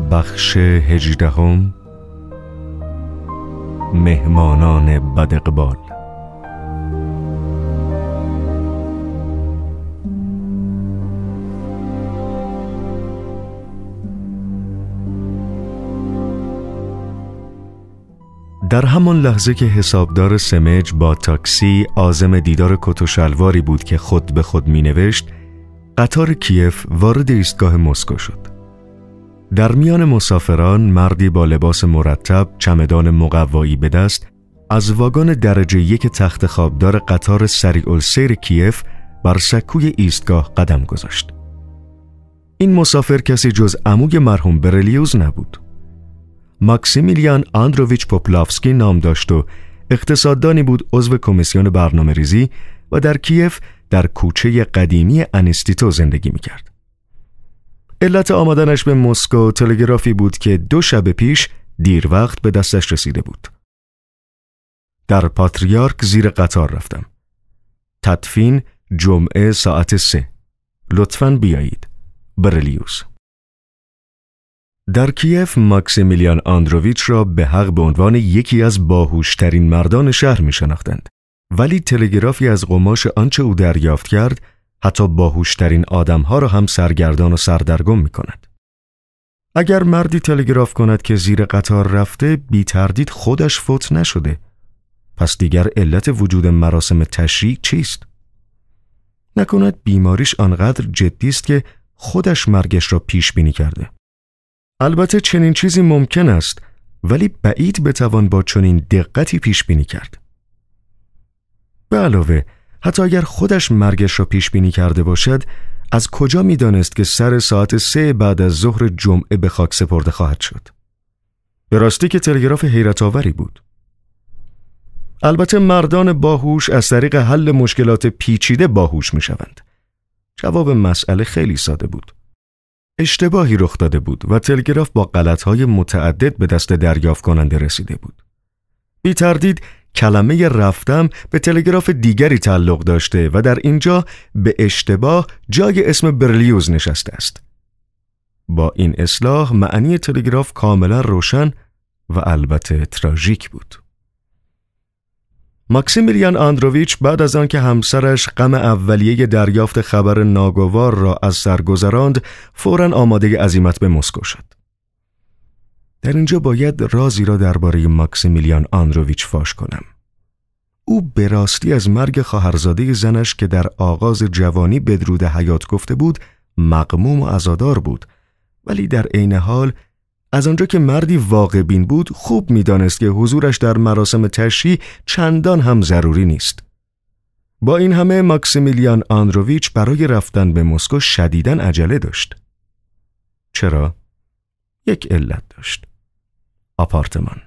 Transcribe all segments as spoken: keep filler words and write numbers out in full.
بخش هجدهم، مهمانان بداقبال. در همان لحظه که حسابدار سمج با تاکسی عازم دیدار کت و شلواری بود که خود به خود می نوشت، قطار کیف وارد ایستگاه مسکو شد. در میان مسافران مردی با لباس مرتب، چمدان مقوایی به دست، از واگن درجه یک تخت خوابدار قطار سریع السیر کیف بر سکوی ایستگاه قدم گذاشت. این مسافر کسی جز عموی مرحوم برلیوز نبود. ماکسیمیلیان آندروویچ پوپلافسکی نام داشت و اقتصاددانی بود، عضو کمیسیون برنامه ریزی و در کیف در کوچه قدیمی انیستیتو زندگی میکرد. علت آمدنش به مسکو تلگرافی بود که دو شب پیش دیر وقت به دستش رسیده بود. در پاتریارک زیر قطار رفتم. تدفین جمعه ساعت سه. لطفاً بیایید. برلیوز. در کیف ماکسیمیلیان آندروویچ را به حق به عنوان یکی از باهوشترین مردان شهر می شناختند، ولی تلگرافی از قماش آنچه او دریافت کرد حتی باهوشترین آدمها را هم سرگردان و سردرگم می کند. اگر مردی تلگراف کند که زیر قطار رفته، بی تردید خودش فوت نشده، پس دیگر علت وجود مراسم تشییع چیست؟ نکند بیماریش آنقدر جدی است که خودش مرگش را پیش بینی کرده. البته چنین چیزی ممکن است، ولی بعید بتوان با چنین دقتی پیش بینی کرد. به علاوه حتی اگر خودش مرگش را پیش بینی کرده باشد، از کجا می دانست که سر ساعت سه بعد از ظهر جمعه به خاک سپرده خواهد شد؟ به راستی که تلگراف حیرت آوری بود. البته مردان باهوش از طریق حل مشکلات پیچیده باهوش می شوند. جواب مسئله خیلی ساده بود. اشتباهی رخ داده بود و تلگراف با غلط‌های متعدد به دست دریافت کننده رسیده بود. بی تردید کلمه رفتم به تلگراف دیگری تعلق داشته و در اینجا به اشتباه جای اسم برلیوز نشسته است. با این اصلاح معنی تلگراف کاملا روشن و البته تراژیک بود. ماکسیمیلیان آندروویچ بعد از آنکه همسرش غم اولیه دریافت خبر ناگوار را از سر گذراند، فوراً آماده عزیمت به مسکو شد. در اینجا باید رازی را درباره ماکسیمیلیان آندروویچ فاش کنم. او به راستی از مرگ خواهرزاده زنش که در آغاز جوانی بدرود حیات گفته بود مغموم و عزادار بود، ولی در عین حال از آنجا که مردی واقع بین بود خوب می‌دانست که حضورش در مراسم تشییع چندان هم ضروری نیست. با این همه ماکسیمیلیان آندروویچ برای رفتن به مسکو شدیداً عجله داشت. چرا؟ یک علت داشت. آپارتمان.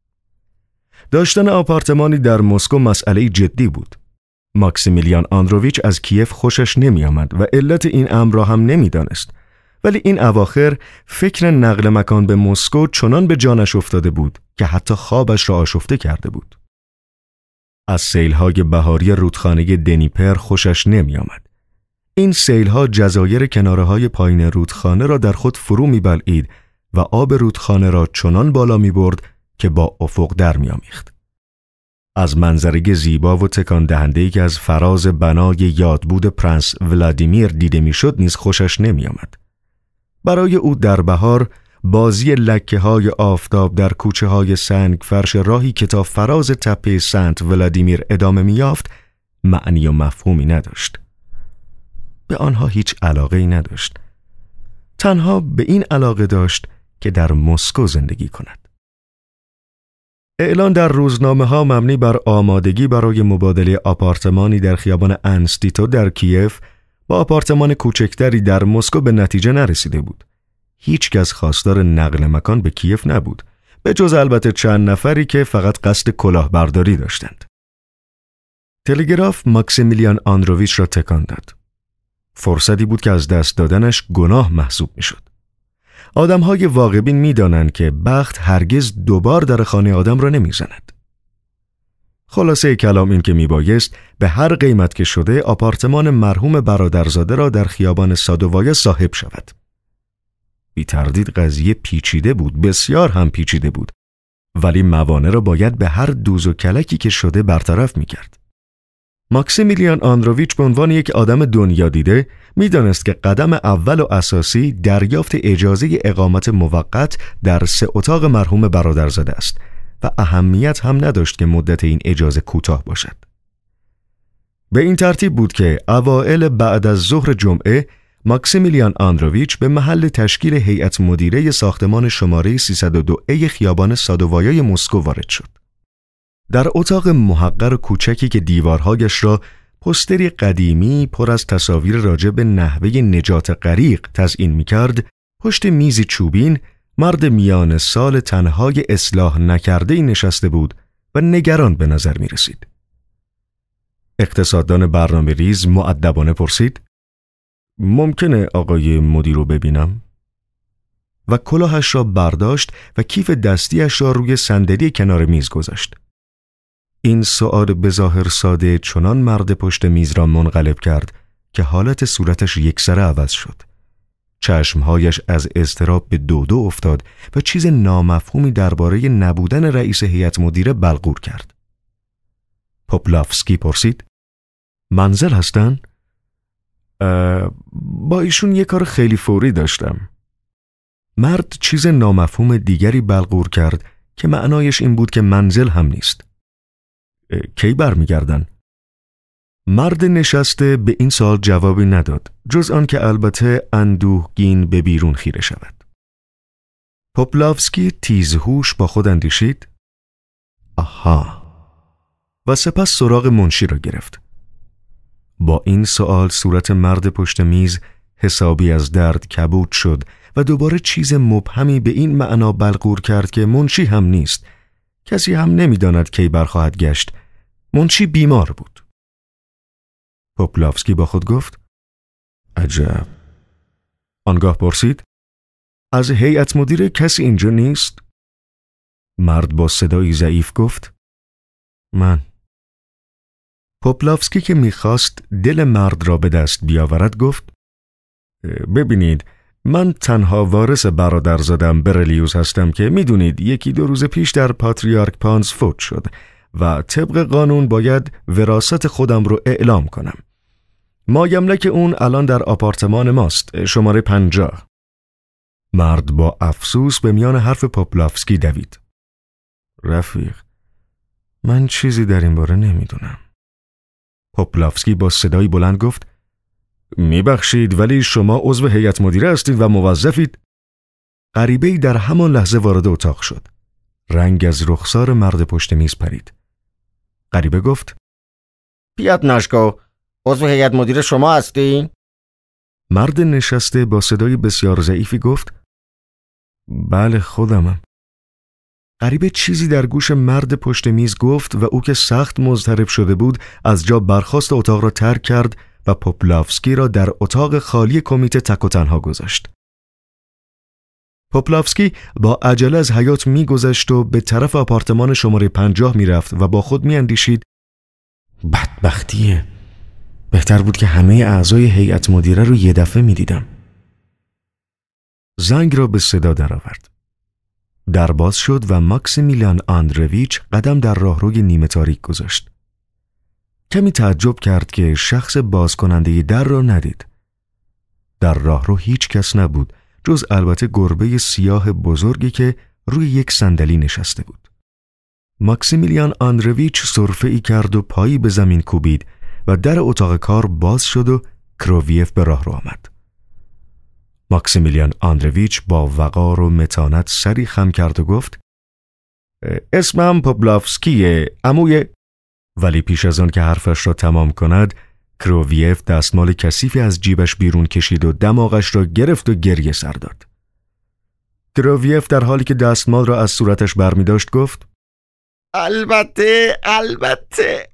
داشتن آپارتمانی در مسکو مسئله جدی بود. ماکسیمیلیان آندروویچ از کیف خوشش نمی آمد و علت این امر را هم نمی دانست. ولی این اواخر فکر نقل مکان به مسکو چنان به جانش افتاده بود که حتی خوابش را آشفته کرده بود. از سیل‌های بهاری رودخانه دنیپر خوشش نمی آمد. این سیل‌ها جزایر کناره‌های پایین رودخانه را در خود فرو می‌بلعید و آب رودخانه را چنان بالا می‌برد که با افق در می‌آمیخت. از منظره زیبا و تکان دهنده‌ای که از فراز بنای یادبود پرنس ولادیمیر دیده می‌شد نیز خوشش نمی‌آمد. برای او در بهار بازی لکه‌های آفتاب در کوچه‌های سنگ فرش راهی که تا فراز تپه سنت ولادیمیر ادامه می‌یافت معنی و مفهومی نداشت. به آنها هیچ علاقه‌ای نداشت. تنها به این علاقه داشت که در مسکو زندگی کند. اعلان در روزنامه‌ها مبنی بر آمادگی برای مبادله آپارتمانی در خیابان انستیتو در کیف با آپارتمان کوچکتری در مسکو به نتیجه نرسیده بود. هیچ کس خواستار نقل مکان به کیف نبود، به جز البته چند نفری که فقط قصد کلاهبرداری داشتند. تلگراف ماکسیمیلیان آندروویچ را تکان داد. فرصتی بود که از دست دادنش گناه محسوب می شد. آدم‌های واقع‌بین می‌دانند که بخت هرگز دوبار در خانه آدم را نمی‌زند. خلاصه کلام این که میبایست به هر قیمت که شده آپارتمان مرحوم برادرزاده را در خیابان سادووایا صاحب شود. بی تردید قضیه پیچیده بود، بسیار هم پیچیده بود، ولی موانع را باید به هر دوز و کلکی که شده برطرف می‌کرد. ماکسیمیلیان آندروویچ به عنوان یک آدم دنیا دیده می‌دانست که قدم اول و اساسی دریافت اجازه اقامت موقت در سه اتاق مرحوم برادرزاده است و اهمیت هم نداشت که مدت این اجازه کوتاه باشد. به این ترتیب بود که اوائل بعد از ظهر جمعه ماکسیمیلیان آندروویچ به محل تشکیل هیئت مدیره ساختمان شماره سیصد و دو ای خیابان سادووایای مسکو وارد شد. در اتاق محقر و کوچکی که دیوارهایش را پوستری قدیمی پر از تصاویر راجع به نحوه نجات غریق تزیین می‌کرد، پشت میزی چوبین مرد میان سال تنهای اصلاح نکرده‌ای نشسته بود و نگران به نظر می‌رسید. اقتصاددان برنامه ریز مؤدبانه پرسید: ممکنه آقای مدیر رو ببینم؟ و کلاهش را برداشت و کیف دستیش را روی صندلی کنار میز گذاشت. این سؤال بظاهر ساده چنان مرد پشت میز را منقلب کرد که حالت صورتش یکسره عوض شد. چشمهایش از اضطراب به دو دو افتاد و چیز نامفهومی درباره نبودن رئیس هیئت مدیره بلغور کرد. پوپلافسکی پرسید: منزل هستن؟ با ایشون یه کار خیلی فوری داشتم. مرد چیز نامفهوم دیگری بلغور کرد که معنایش این بود که منزل هم نیست. کی برمیگردن؟ مرد نشسته به این سوال جوابی نداد، جز آن که البته اندوهگین به بیرون خیره شود. پوپلافسکی تیزهوش با خود اندیشید: آها، و سپس سراغ منشی را گرفت. با این سوال صورت مرد پشت میز حسابی از درد کبود شد و دوباره چیز مبهمی به این معنا بلغور کرد که منشی هم نیست. کسی هم نمی‌داند کی برخواهد گشت. منشی بیمار بود. پوپلافسکی با خود گفت: عجب. آنگاه پرسید: از هیئت مدیره کسی اینجا نیست؟ مرد با صدایی ضعیف گفت: من. پوپلافسکی که میخواست دل مرد را به دست بیاورد گفت: ببینید، من تنها وارث برادرزادم برلیوس هستم که میدونید یکی دو روز پیش در پاتریارک پانز فوت شد و طبق قانون باید وراثت خودم رو اعلام کنم. مایملک اون الان در آپارتمان ماست، شماره پنجاه. مرد با افسوس به میان حرف پوپلافسکی دوید: رفیق، من چیزی در این باره نمیدونم. پوپلافسکی با صدایی بلند گفت: میبخشید ولی شما عضو هیئت مدیره هستید و موظفید. غریبه‌ای در همان لحظه وارد اتاق شد. رنگ از رخسار مرد پشت میز پرید. غریبه گفت: بیاد ناشکو، عضو هیئت مدیره شما هستی؟ مرد نشسته با صدای بسیار ضعیفی گفت: بله خودمم. غریبه چیزی در گوش مرد پشت میز گفت و او که سخت مضطرب شده بود از جا برخاست و اتاق را ترک کرد و پوپلافسکی را در اتاق خالی کمیته تک و تنها گذاشت. پوپلافسکی با عجله از حیاط می‌گذشت و به طرف آپارتمان شماره پنجاه می‌رفت و با خود می‌اندیشید: بدبختیه. بهتر بود که همه اعضای هیئت مدیره رو یه دفعه می‌دیدم. زنگ را به صدا درآورد. در باز شد و ماکسیمیلیان آندروویچ قدم در راهروی نیمه تاریک گذاشت. کمی تعجب کرد که شخص باز کننده در را ندید. در راهرو هیچ کس نبود جز البته گربه سیاه بزرگی که روی یک صندلی نشسته بود. ماکسیمیلیان آندروویچ سرفه‌ای کرد و پایی به زمین کوبید و در اتاق کار باز شد و کروویف به راهرو آمد. ماکسیمیلیان آندروویچ با وقار و متانت سری خم کرد و گفت: اسمم پوپلافسکیه، عموی. ولی پیش از آن که حرفش را تمام کند، کروویف دستمال کثیفی از جیبش بیرون کشید و دماغش را گرفت و گریه سر داد. کروویف در حالی که دستمال را از صورتش برمی داشت گفت: البته البته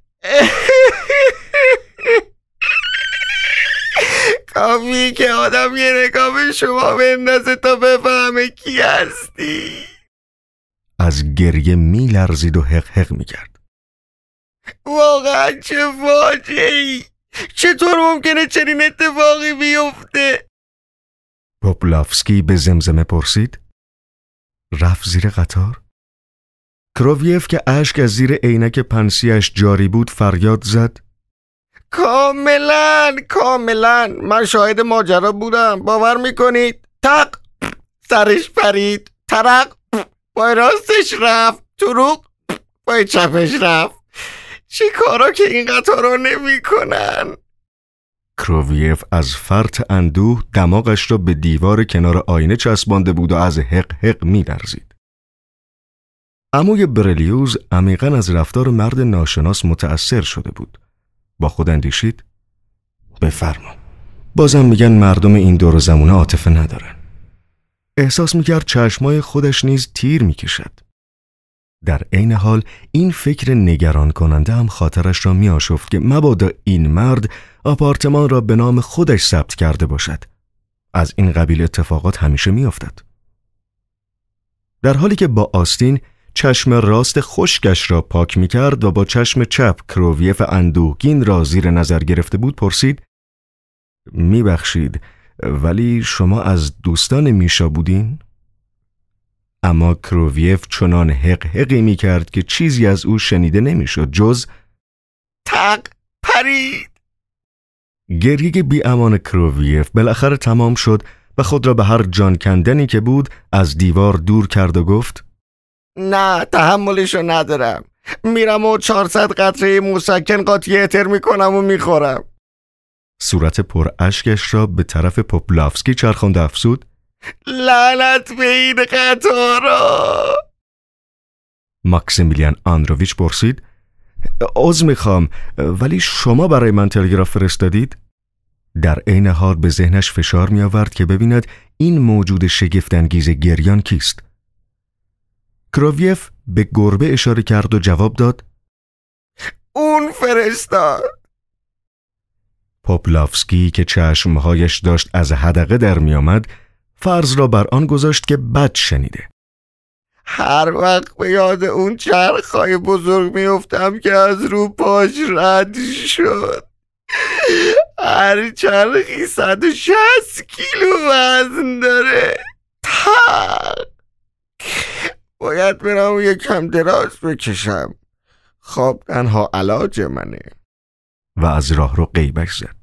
کافی که آدم یه نگاه به شما بندازه تا بفهمه کی هستی. از گریه می لرزید و حق حق می کرد. واقعا چه فاجعه‌ای! چطور ممکنه چنین اتفاقی بیفته؟ پوپلافسکی به زمزمه پرسید. رفت زیر قطار؟ کروویف که اشک از زیر عینک پنسیش جاری بود فریاد زد. کاملا کاملا من شاهد ماجرا بودم، باور میکنید؟ تق سرش پرید، ترق پای راستش رفت، تروق پای چپش رفت. چی کارا که این قطارا نمی کنن؟ کروویف از فرط اندوه دماغش را به دیوار کنار آینه چسبانده بود و از حق حق می لرزید. عموی برلیوز عمیقاً از رفتار مرد ناشناس متأثر شده بود. با خود اندیشید. بفرما. بازم میگن مردم این دور و زمونه عاطفه ندارن. احساس میکرد چشمای خودش نیز تیر میکشد. در عین حال این فکر نگران کننده هم خاطرش را میآشفت که مبادا این مرد آپارتمان را به نام خودش ثبت کرده باشد. از این قبیل اتفاقات همیشه میافتد. در حالی که با آستین چشم راست خشکش را پاک میکرد و با چشم چپ کروویف اندوهگین را زیر نظر گرفته بود پرسید. میبخشید ولی شما از دوستان میشا بودین؟ اما کروویف چنان حق حقی میکرد که چیزی از او شنیده نمیشد جز تق پرید. گریه بی امان کروویف بالاخره تمام شد و خود را به هر جان کندنی که بود از دیوار دور کرد و گفت. نه تحملشو ندارم، میرم و چهارصد قطره مسکن قاطی اتر میکنم و میخورم. صورت پر اشکش را به طرف پوپلافسکی چرخاند افسود. لعنت به این قطارا. ماکسیمیلیان آندروویچ پرسید. عذر میخوام ولی شما برای من تلگراف فرستادید؟ در عین حال به ذهنش فشار می آورد که ببیند این موجود شگفت‌انگیز گریان کیست. کروویف به گربه اشاره کرد و جواب داد. اون فرستاد. پوپلافسکی که چشمهایش داشت از حدقه در می آمد فرض را بر آن گذاشت که بد شنیده. هر وقت به یاد اون چرخهای بزرگ میافتم که از رو پاش رد شد. هر چرخی صد و شصت کیلو وزن داره. تق باید برم یکم دراز بکشم. خواب تنها علاج منه. و از راه رو غیبش زد.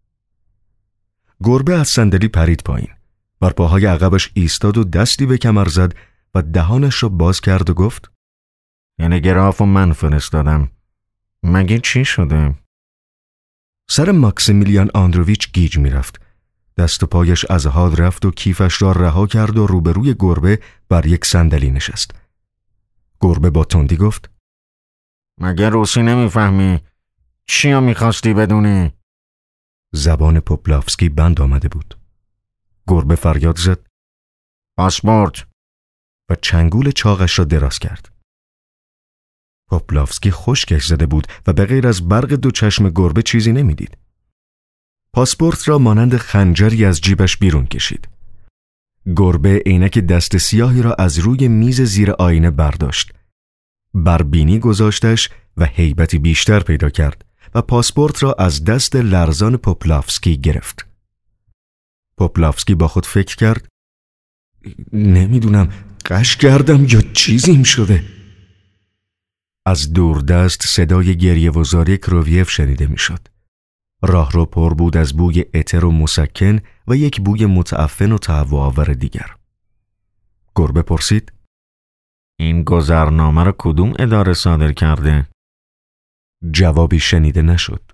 گربه از صندلی پرید پایین. بر پاهای عقبش ایستاد و دستی به کمر زد و دهانش را باز کرد و گفت. تلگراف رو من فرستادم. مگه چی شده؟ سر ماکسیمیلیان آندروویچ گیج می رفت. دست و پایش از حال رفت و کیفش را رها کرد و روبروی گربه بر یک صندلی نشست. گربه با تندی گفت. مگه روسی نمیفهمی؟ چیا میخواستی بدونی؟ زبان پوپلافسکی بند آمده بود. گربه فریاد زد. پاسپورت. و چنگول چاقش را دراز کرد. پوپلافسکی خشکش زده بود و به غیر از برق دو چشم گربه چیزی نمیدید. پاسپورت را مانند خنجری از جیبش بیرون کشید. گربه عینک دست سیاهی را از روی میز زیر آینه برداشت. بر بینی گذاشتش و هیبتی بیشتر پیدا کرد و پاسپورت را از دست لرزان پوپلافسکی گرفت. پوپلافسکی با خود فکر کرد. نمیدونم قش کردم یا چیزیم شده. از دوردست صدای گریه و زاری کروویف شنیده میشد. راهرو پر بود از بوی اتر و مسکن و یک بوی متعفن و تهوع‌آور دیگر. گربه پرسید. این گذرنامه را کدوم اداره صادر کرده؟ جوابی شنیده نشد.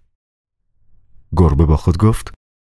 گربه با خود گفت.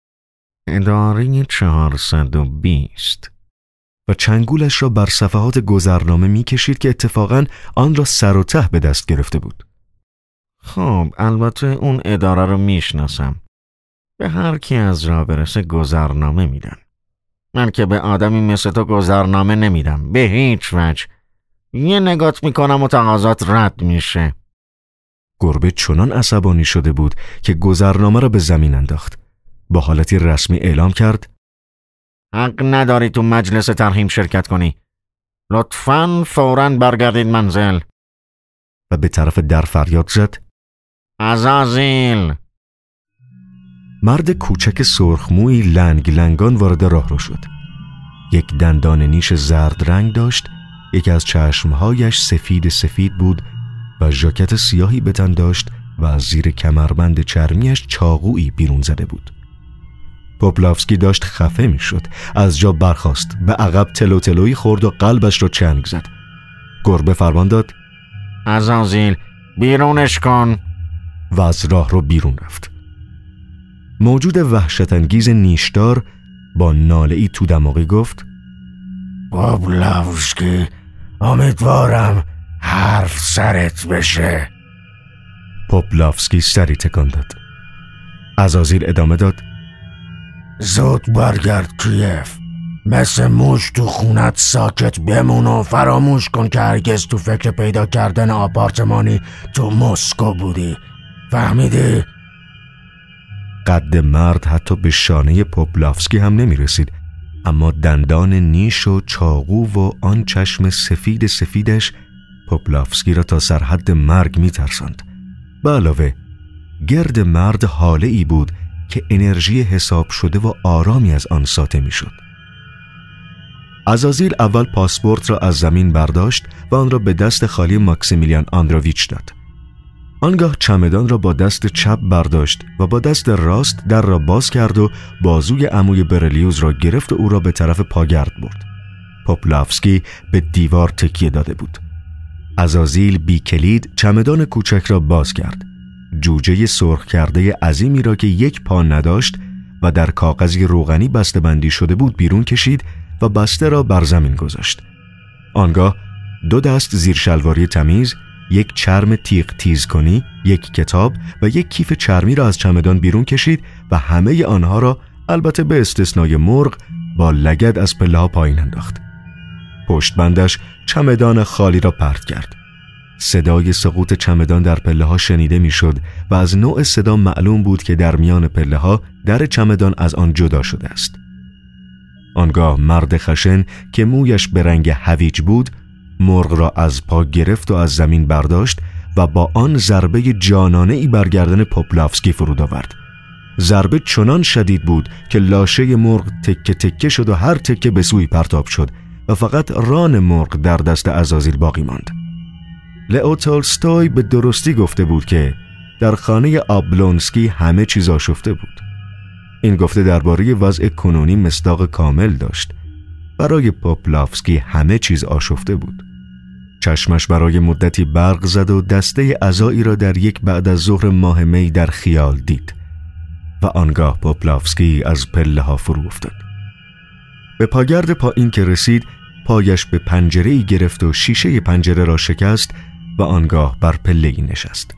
اداره چهارصد و بیست. و چنگولش را بر صفحات گذرنامه می کشید که اتفاقاً آن را سر و ته به دست گرفته بود. خب البته اون اداره رو میشناسم. به هر کی از راه برسه گذرنامه میدن. من که به آدمی مثل تو گذرنامه نمیدم به هیچ وجه. یه نگات میکنم و تقاضات رد میشه. گربه چنان عصبانی شده بود که گذرنامه را به زمین انداخت. با حالتی رسمی اعلام کرد. حق نداری تو مجلس ترحیم شرکت کنی. لطفاً فوراً برگردید منزل. و به طرف در فریاد زد. عزازیل. مرد کوچک سرخمویی لنگ لنگان وارد راه رو شد. یک دندان نیش زرد رنگ داشت، یکی از چشمهایش سفید سفید بود و ژاکت سیاهی به تن داشت و از زیر کمربند چرمیش چاقویی بیرون زده بود. پوپلافسکی داشت خفه می شد. از جا برخاست، به عقب تلو تلویی خورد و قلبش را چنگ زد. گربه فرمان داد: عزازیل بیرونش کن، و از راه رو بیرون رفت. موجود وحشت انگیز نیشدار با ناله‌ای تو دماغی گفت: پوپلافسکی، امیدوارم حرف سرت بشه. پوپلافسکی سری تکان داد. عزازیل ادامه داد: زود برگرد کیف، مثل موش تو خونت ساکت بمون و فراموش کن که هرگز تو فکر پیدا کردن آپارتمانی تو مسکو بودی. فهمیدی؟ قد مرد حتی به شانه پوپلافسکی هم نمی رسید، اما دندان نیش و چاقو و آن چشم سفید سفیدش پوپلافسکی را تا سرحد مرگ می ترساند. به علاوه گرد مرد حاله ای بود که انرژی حساب شده و آرامی از آن ساطع می شد. عزازیل اول پاسپورت را از زمین برداشت و آن را به دست خالی ماکسیمیلیان آندروویچ داد. آنگاه چمدان را با دست چپ برداشت و با دست راست در را باز کرد و بازوی عموی برلیوز را گرفت و او را به طرف پاگرد برد. پوپلافسکی به دیوار تکیه داده بود. عزازیل بی کلید چمدان کوچک را باز کرد. جوجه سرخ کرده عظیمی را که یک پا نداشت و در کاغذی روغنی بسته بندی شده بود بیرون کشید و بسته را بر زمین گذاشت. آنگاه دو دست زیر شلواری تمیز، یک چرم تیغ تیز کنی، یک کتاب و یک کیف چرمی را از چمدان بیرون کشید و همه آنها را، البته به استثنای مرغ، با لگد از پله‌ها پایین انداخت. پشت بندش چمدان خالی را پرت کرد. صدای سقوط چمدان در پله‌ها شنیده میشد و از نوع صدا معلوم بود که در میان پله‌ها در چمدان از آن جدا شده است. آنگاه مرد خشن که مویش به رنگ هویج بود، مرغ را از پا گرفت و از زمین برداشت و با آن ضربه جانانه‌ای بر گردن پوپلافسکی فرود آورد. ضربه چنان شدید بود که لاشه مرغ تکه تکه شد و هر تکه به سوی پرتاب شد و فقط ران مرغ در دست عزازیل باقی ماند. لئو تولستوی به درستی گفته بود که در خانه آبلونسکی همه چیز آشفته بود. این گفته درباره وضع کنونی مصداق کامل داشت. برای پوپلافسکی همه چیز آشفته بود. چشمش برای مدتی برق زد و دسته عزایی را در یک بعد از ظهر ماه می در خیال دید و آنگاه پوپلافسکی از پله ها فرو افتاد. به پاگرد پایین که رسید، پایش به پنجره‌ای گرفت و شیشه پنجره را شکست و آنگاه بر پله‌ای نشست.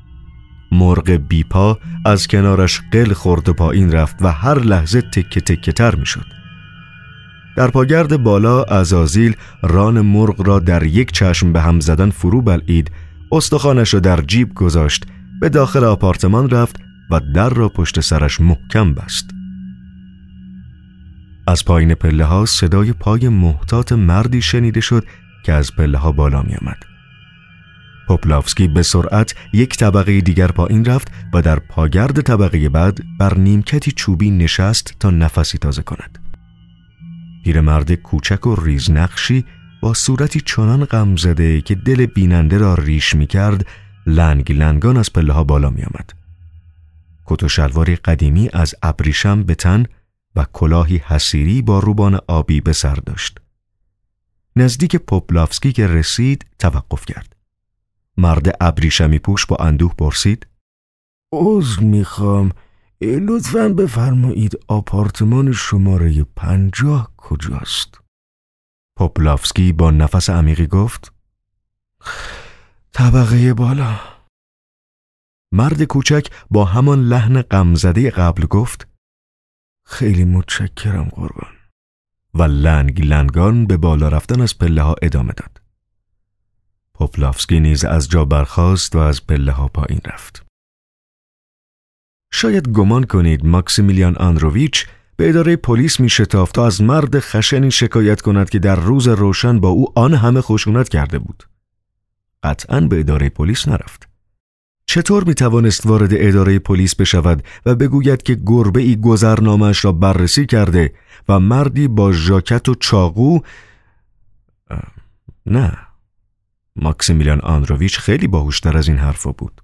مرغ بیپا از کنارش قل خورد و پایین رفت و هر لحظه تکه تکه تر می شد. در پاگرد بالا عزازیل ران مرغ را در یک چشم به هم زدن فرو بلعید، استخوانش را در جیب گذاشت، به داخل آپارتمان رفت و در را پشت سرش محکم بست. از پایین پله ها صدای پای محتاط مردی شنیده شد که از پله ها بالا می آمد. پوپلافسکی به سرعت یک طبقه دیگر پایین رفت و در پاگرد طبقه بعد بر نیمکتی چوبی نشست تا نفسی تازه کند. پیرمرد کوچک و ریزنقشی با صورتی چنان غم زده که دل بیننده را ریش می کرد، لنگ لنگان از پله ها بالا می آمد. کت و شلواری قدیمی از ابریشم به تن و کلاهی حصیری با روبان آبی به سر داشت. نزدیک پوپلافسکی که رسید توقف کرد. مرد ابریشمی پوش با اندوه پرسید: عذر میخوام، لطفاً بفرمایید آپارتمان شماره پنجاه کجاست؟ پوپلافسکی با نفس عمیقی گفت: طبقه بالا. مرد کوچک با همان لحن غمزده قبل گفت: خیلی متشکرم قربان. و لنگ لنگان به بالا رفتن از پله ها ادامه داد. پوپلافسکی نیز از جا برخاست و از پله ها پایین رفت. شاید گمان کنید ماکسیمیلیان آندروویچ به اداره پلیس می شتافت تا از مرد خشنی شکایت کند که در روز روشن با او آن همه خشونت کرده بود. قطعاً به اداره پلیس نرفت. چطور می توانست وارد اداره پلیس بشود و بگوید که گربه ای گذرنامه‌اش را بررسی کرده و مردی با ژاکت و چاقو؟ نه، ماکسیمیلیان آندروویچ خیلی باهوشتر از این حرفا بود.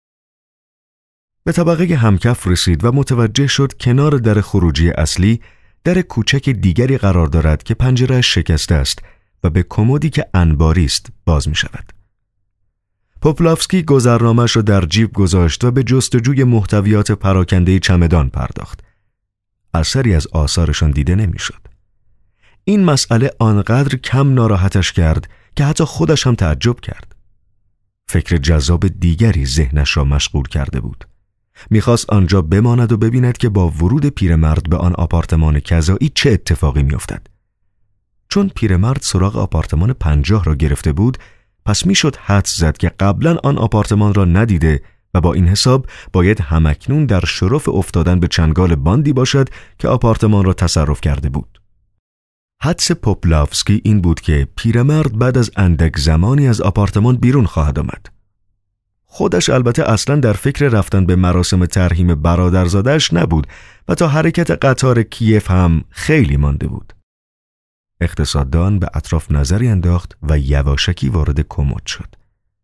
به طبقه همکف رسید و متوجه شد کنار در خروجی اصلی در کوچک دیگری قرار دارد که پنجره‌اش شکسته است و به کمدی که انباری است باز می شود. پوپلافسکی گذرنامه‌اش را در جیب گذاشت و به جستجوی محتویات پراکنده چمدان پرداخت. اثری از آثارشان دیده نمی‌شد. این مسئله آنقدر کم ناراحتش کرد که حتی خودش هم تعجب کرد. فکر جذاب دیگری ذهنش را مشغول کرده بود. می‌خواست آنجا بماند و ببیند که با ورود پیرمرد به آن آپارتمان کذایی چه اتفاقی می‌افتد. چون پیرمرد سراغ آپارتمان پنجاه را گرفته بود، پس میشد حدس زد که قبلا آن آپارتمان را ندیده و با این حساب باید همکنون در شرف افتادن به چنگال باندی باشد که آپارتمان را تصرف کرده بود. حدس پوپلافسکی این بود که پیرمرد بعد از اندک زمانی از آپارتمان بیرون خواهد آمد. خودش البته اصلا در فکر رفتن به مراسم ترحیم برادرزاده‌اش نبود و تا حرکت قطار کیف هم خیلی مانده بود. اقتصاددان به اطراف نظری انداخت و یواشکی وارد کمد شد.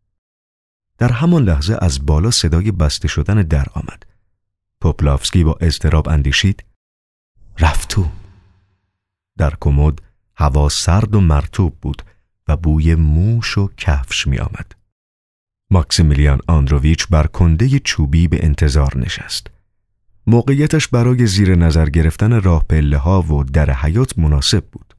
در همان لحظه از بالا صدای بسته شدن در آمد. پوپلافسکی با اضطراب اندیشید: رفت تو. در کمد هوا سرد و مرطوب بود و بوی موش و کفش می آمد. ماکسیمیلیان آندروویچ بر کنده چوبی به انتظار نشست. موقعیتش برای زیر نظر گرفتن راه پله ها و در حیاط مناسب بود.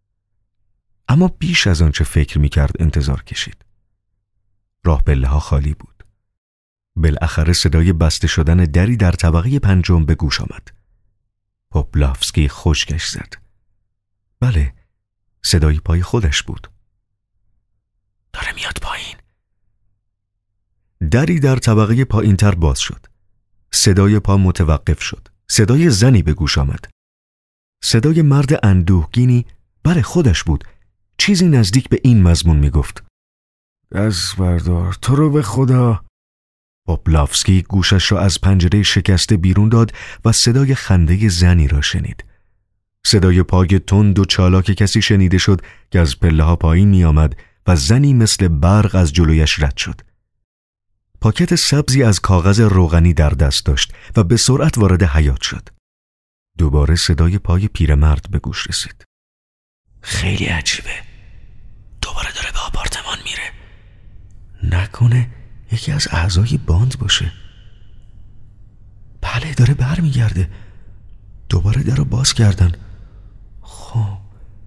اما بیش از آنچه فکر می کرد انتظار کشید. راه پله ها خالی بود. بالاخره صدای بسته شدن دری در طبقه پنجم به گوش آمد. پوپلافسکی خشکش زد. بله، صدای پای خودش بود. داره میاد پایین. دری در طبقه پایین تر باز شد. صدای پا متوقف شد. صدای زنی به گوش آمد. صدای مرد اندوهگینی، بله خودش بود. چیزی نزدیک به این مضمون می گفت: دست بردار، تو رو به خدا. پوپلافسکی گوشش را از پنجره شکسته بیرون داد و صدای خنده زنی را شنید. صدای پای تند و چالاک کسی شنیده شد که از پله ها پایین می آمد و زنی مثل برق از جلویش رد شد. پاکت سبزی از کاغذ روغنی در دست داشت و به سرعت وارد حیاط شد. دوباره صدای پای پیرمرد به گوش رسید. خیلی عجیبه. دوباره داره به آپارتمان میره. نکنه یکی از اعضای باند باشه. بله، داره برمیگرده. دوباره در رو باز کردن. خب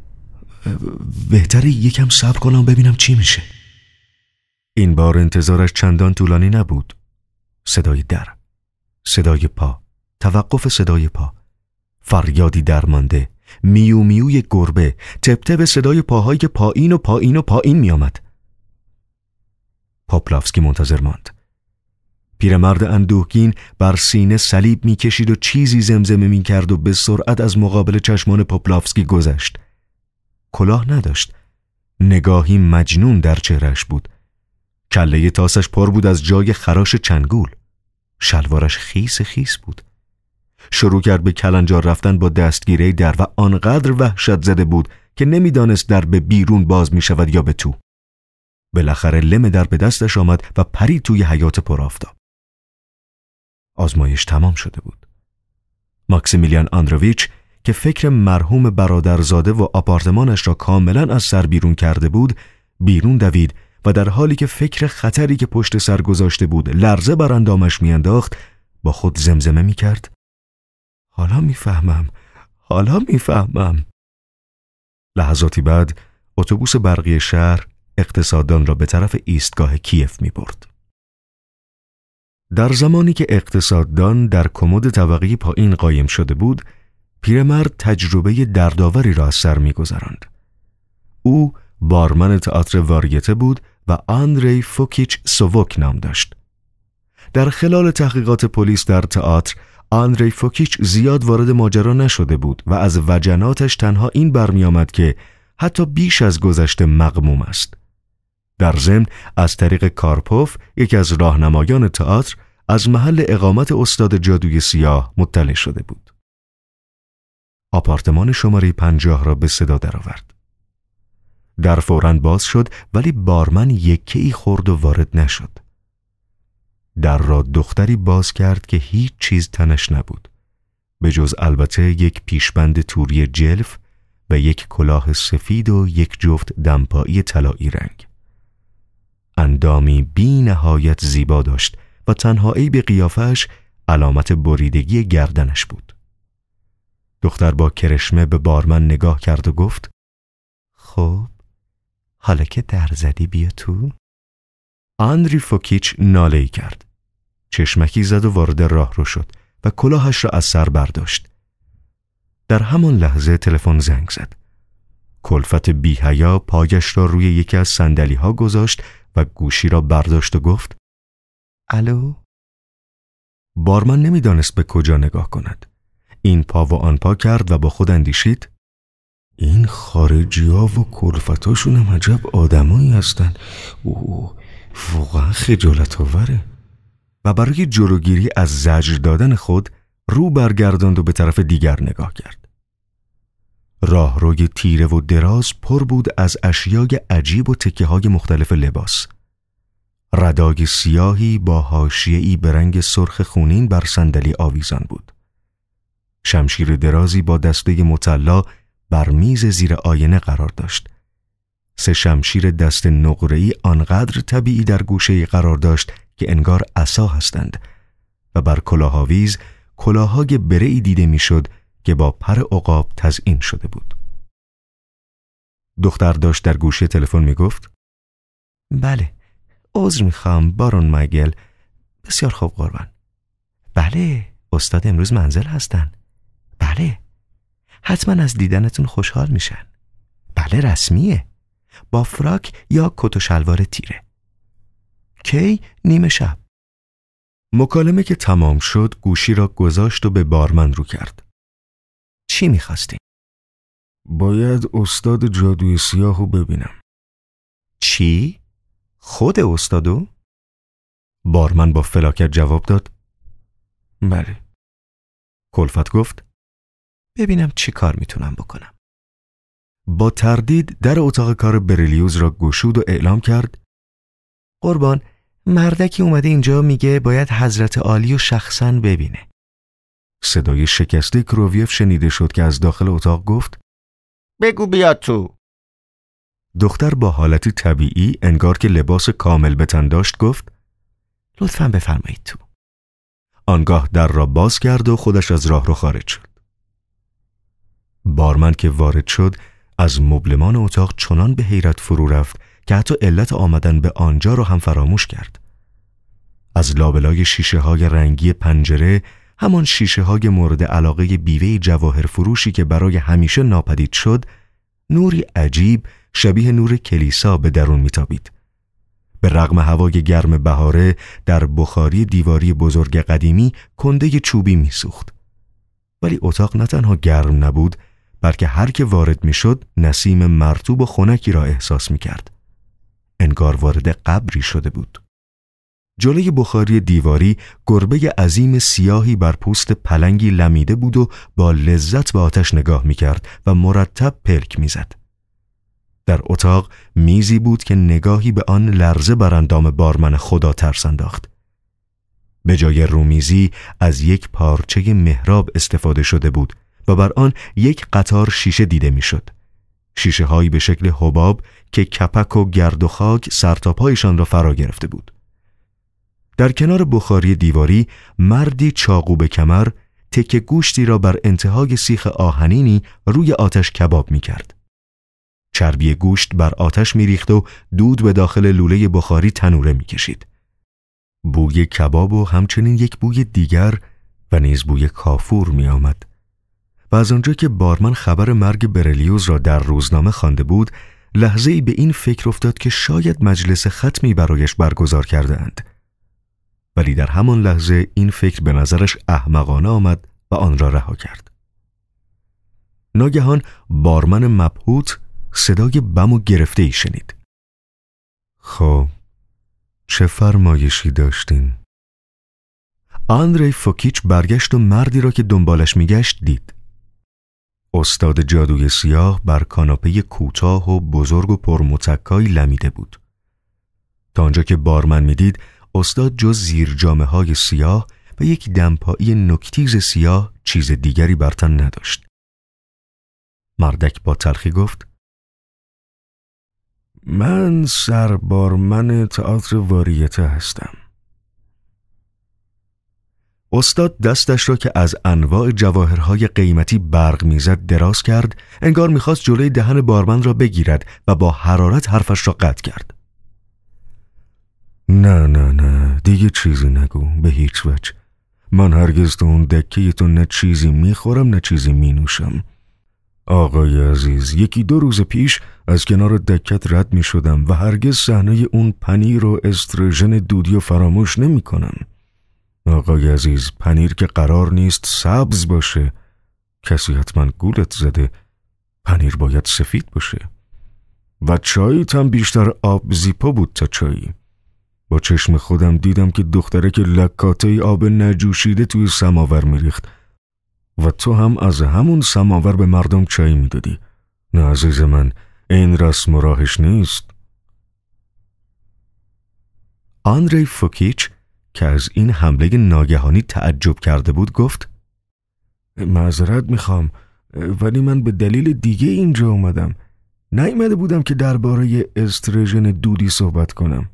بهتره یکم صبر کنم ببینم چی میشه. این بار انتظارش چندان طولانی نبود. صدای در، صدای پا، توقف صدای پا، فریادی درمانده، میو میوی گربه، تپ تپ صدای پاهایی که پایین و پایین و پایین می آمد. پوپلافسکی منتظر ماند. پیرمرد اندوهگین بر سینه صلیب می کشید و چیزی زمزمه می کرد و به سرعت از مقابل چشمان پوپلافسکی گذشت. کلاه نداشت. نگاهی مجنون در چهرهش بود. کله تاسش پر بود از جای خراش چنگول. شلوارش خیس خیس بود. شروع کرد به کلنجار رفتن با دستگیره در و آنقدر وحشت زده بود که نمیدانست در به بیرون باز می شود یا به تو. بالاخره لم در به دستش آمد و پرید توی حیاط پر آفتاب. آزمایش تمام شده بود. ماکسیمیلیان آندروویچ که فکر مرحوم برادرزاده و آپارتمانش را کاملا از سر بیرون کرده بود، بیرون دوید و در حالی که فکر خطری که پشت سر گذاشته بود لرزه بر اندامش میانداخت، با خود زمزمه میکرد: حالا میفهمم، حالا میفهمم. لحظاتی بعد اتوبوس برقی شهر اقتصاددان را به طرف ایستگاه کیف میبرد. در زمانی که اقتصاددان در کمد طبقه پایین قایم شده بود، پیرمرد تجربه دردآوری را از سر میگذراند. او بارمن تئاتر واریته بود و آندری فوکیچ سووک نام داشت. در خلال تحقیقات پلیس در تئاتر، آندری فوکیچ زیاد وارد ماجرا نشده بود و از وجناتش تنها این برمی آمد که حتی بیش از گذشته مغموم است. در ضمن از طریق کارپوف، یکی از راهنمایان تئاتر، از محل اقامت استاد جادوی سیاه مطلع شده بود. آپارتمان شماره پنجاه را به صدا درآورد. در فوراً باز شد ولی بارمن یکی خورد و وارد نشد. در را دختری باز کرد که هیچ چیز تنش نبود، به جز البته یک پیشبند توری جلف و یک کلاه سفید و یک جفت دمپایی طلایی رنگ. اندامی بی نهایت زیبا داشت و تنها عیب قیافه‌اش علامت بریدگی گردنش بود. دختر با کرشمه به بارمن نگاه کرد و گفت: خب حالا که در زدی بیا تو. آندری فوکیچ ناله‌ای کرد. چشمکی زد و وارد راهرو شد و کلاهش را از سر برداشت. در همان لحظه تلفن زنگ زد. کلفت بی‌حیا پایش را روی یکی از صندلی‌ها گذاشت و گوشی را برداشت و گفت: الو؟ بارمن نمیدانست به کجا نگاه کند. این پا و آن پا کرد و با خود اندیشید: این خارجی‌ها و کلفتاشون هم عجب آدمایی هستن. اوه واقعا خجالت آوره. و برای جلوگیری از زجر دادن خود رو برگرداند و به طرف دیگر نگاه کرد. راهروی تیره و دراز پر بود از اشیای عجیب و تکه‌های مختلف لباس. ردای سیاهی با حاشیه‌ای به رنگ سرخ خونین بر صندلی آویزان بود. شمشیر درازی با دسته مطلا بر میز زیر آینه قرار داشت. سه شمشیر دست نقره‌ای آنقدر طبیعی در گوشه‌ای قرار داشت که انگار عصا هستند و بر کلاه‌آویز کلاه‌های بره‌ای دیده میشد که با پر عقاب تزیین شده بود. دختر داشت در گوشه تلفن میگفت: بله، عذر میخوام بارون مایگل. بسیار خوب قربان. بله، استاد امروز منزل هستن. بله، حتما از دیدنتون خوشحال میشن. بله رسمیه، با فراک یا کت و شلوار تیره. کی؟ نیمه شب. مکالمه که تمام شد گوشی را گذاشت و به بارمن رو کرد. چی میخواستی؟ باید استاد جادوی سیاهو ببینم. چی؟ خود استادو؟ بارمن با فلاکت جواب داد: بله. کلفت گفت: ببینم چی کار میتونم بکنم. با تردید در اتاق کار برلیوز را گشود و اعلام کرد: قربان، مردکی اومده اینجا میگه باید حضرت عالی و شخصاً ببینه. صدای شکسته کروویف شنیده شد که از داخل اتاق گفت: بگو بیاد تو. دختر با حالتی طبیعی انگار که لباس کامل به تن داشت گفت: لطفاً بفرمایید تو. آنگاه در را باز کرد و خودش از راه رو خارج شد. بارمن که وارد شد از مبلمان اتاق چنان به حیرت فرو رفت که حتی علت آمدن به آنجا را هم فراموش کرد. از لابلای شیشه های رنگی پنجره، همان شیشه های مورد علاقه بیوه جواهر فروشی که برای همیشه ناپدید شد، نوری عجیب شبیه نور کلیسا به درون میتابید. به رغم هوای گرم بهاره در بخاری دیواری بزرگ قدیمی کنده چوبی میسوخت. ولی اتاق نه تنها گرم نبود، بلکه هر که وارد میشد نسیم مرطوب و خنکی را احساس میکرد. انگار وارد قبری شده بود. جلوی بخاری دیواری گربه عظیم سیاهی بر پوست پلنگی لمیده بود و با لذت به آتش نگاه میکرد و مرتب پلک میزد. در اتاق میزی بود که نگاهی به آن لرزه بر اندام بارمن خدا ترس انداخت. به جای رومیزی از یک پارچه محراب استفاده شده بود و بر آن یک قطار شیشه دیده میشد. شیشه هایی به شکل حباب که کپک و گرد و خاک سرتاپایشان را فرا گرفته بود. در کنار بخاری دیواری مردی چاقو به کمر تکه گوشتی را بر انتهای سیخ آهنینی روی آتش کباب می کرد. چربی گوشت بر آتش می ریخت و دود به داخل لوله بخاری تنوره می کشید. بوی کباب و همچنین یک بوی دیگر و نیز بوی کافور می آمد. و از آنجا که بارمن خبر مرگ برلیوز را در روزنامه خوانده بود، لحظه‌ای به این فکر افتاد که شاید مجلس ختمی برایش برگزار کرده اند. ولی در همان لحظه این فکر به نظرش احمقانه آمد و آن را رها کرد. ناگهان بارمن مبهوت صدای بم و گرفته‌ای شنید. خب چه فرمایشی داشتین؟ آندری فوکیچ برگشت و مردی را که دنبالش میگشت دید. استاد جادوی سیاه بر کاناپه کوتاه و بزرگ و پرمتکایی لمیده بود. تا آنجا که بارمن میدید استاد جز زیر جامه های سیاه و یک دمپایی نوک‌تیز سیاه چیز دیگری بر تن نداشت. مردک با تلخی گفت: من سربارمن تئاتر واریته هستم. استاد دستش را که از انواع جواهرهای قیمتی برق میزد دراز کرد، انگار میخواست جلوی دهن بارمن را بگیرد و با حرارت حرفش را قطع کرد. نه نه نه دیگه چیزی نگو، به هیچ وجه. من هرگز تو اون دکه تو نه چیزی میخورم نه چیزی مینوشم. آقای عزیز، یکی دو روز پیش از کنار دکت رد میشدم و هرگز صحنه اون پنیر و استروژن دودی رو فراموش نمی کنم. آقای عزیز، پنیر که قرار نیست سبز باشه. کسی حتما گولت زده. پنیر باید سفید باشه. و چاییت هم بیشتر آب زیپا بود تا چایی. با چشم خودم دیدم که دختره که لکاته آب نجوشیده توی سماور میریخت و تو هم از همون سماور به مردم چای میدادی. نه عزیز من، این رسم و راهش نیست. آندری فوکیچ که از این حمله ناگهانی تعجب کرده بود گفت: معذرت میخوام، ولی من به دلیل دیگه اینجا اومدم. نیامده بودم که درباره استروژن دودی صحبت کنم.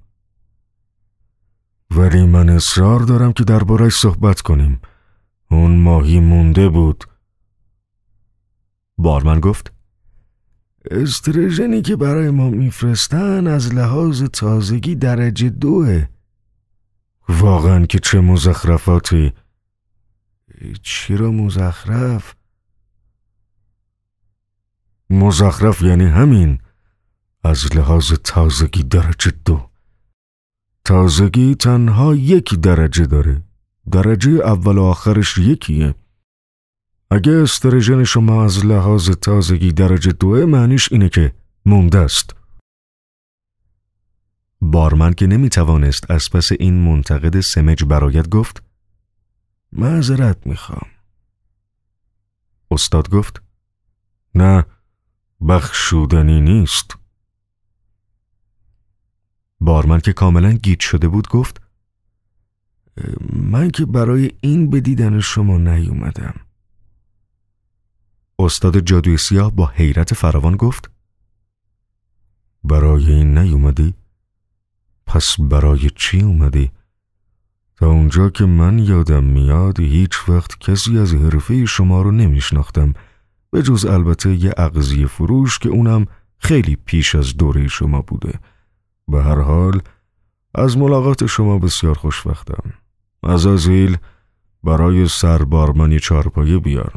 ولی من اصرار دارم که درباره‌اش صحبت کنیم. اون ماهی مونده بود. بارمن گفت: استروژنی که برای ما میفرستن از لحاظ تازگی درجه دوه. واقعا که چه مزخرفاتی. چی را مزخرف؟ مزخرف یعنی همین، از لحاظ تازگی درجه دو. تازگی تنها یک درجه داره. درجه اول و آخرش یکیه. اگه استروژن شما از لحاظ تازگی درجه دوه، معنیش اینه که مونده است. بارمن که نمیتوانست از پس این منتقد سمج برآید گفت: معذرت میخوام. استاد گفت: نه، بخشودنی نیست. بارمن که کاملا گیج شده بود گفت: من که برای این به دیدن شما نیومدم. استاد جادوی سیاه با حیرت فراوان گفت: برای این نیومدی؟ پس برای چی اومدی؟ تا اونجا که من یادم میاد هیچ وقت کسی از حرفه شما رو نمیشناختم، به جز البته یه اغذیه فروش که اونم خیلی پیش از دوره شما بوده. به هر حال از ملاقات شما بسیار خوشوقتم. عزازیل، برای سربارمنی چارپایه بیار.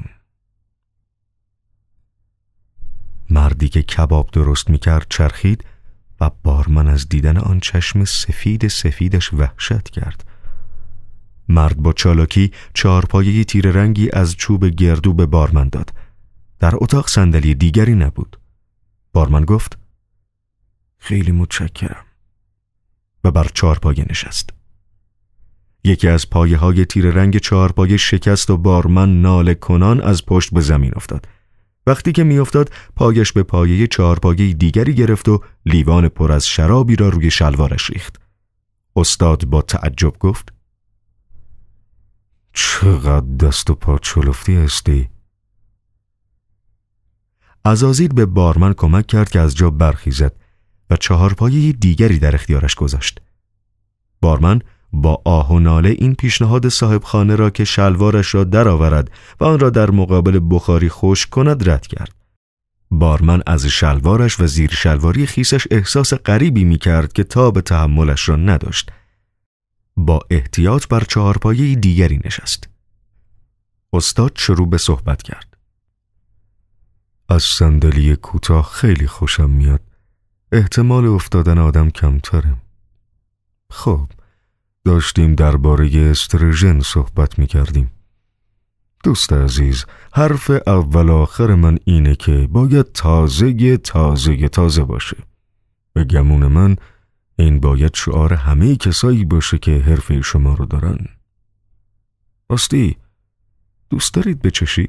مردی که کباب درست میکرد چرخید و بارمن از دیدن آن چشم سفید سفیدش وحشت کرد. مرد با چالاکی چارپایه تیره رنگی از چوب گردو به بارمن داد. در اتاق صندلی دیگری نبود. بارمن گفت: خیلی متشکرم و بر چارپایه نشست. یکی از پایه های تیره رنگ چارپایه شکست و بارمن ناله کنان از پشت به زمین افتاد. وقتی که می افتاد پایش به پایه چارپایه دیگری گرفت و لیوان پر از شرابی را روی شلوارش ریخت. استاد با تعجب گفت: چقدر دست و پا چلفتی هستی؟ عزازیل به بارمن کمک کرد که از جا برخیزد و چهارپایه دیگری در اختیارش گذاشت. بارمن با آه و ناله این پیشنهاد صاحب خانه را که شلوارش را درآورد و آن را در مقابل بخاری خشک کند رد کرد. بارمن از شلوارش و زیر شلواری خیسش احساس غریبی می کرد که تاب تحملش را نداشت. با احتیاط بر چهارپایه دیگری نشست. استاد شروع به صحبت کرد: از صندلی کوتاه خیلی خوشم میاد. احتمال افتادن آدم کمتره. خب، داشتیم درباره استروژن صحبت میکردیم. دوست عزیز، حرف اول آخر من اینه که باید تازه تازه تازه باشه. به گمون من این باید شعار همه کسایی باشه که حرفه شما رو دارن. راستی دوست دارید بچشید؟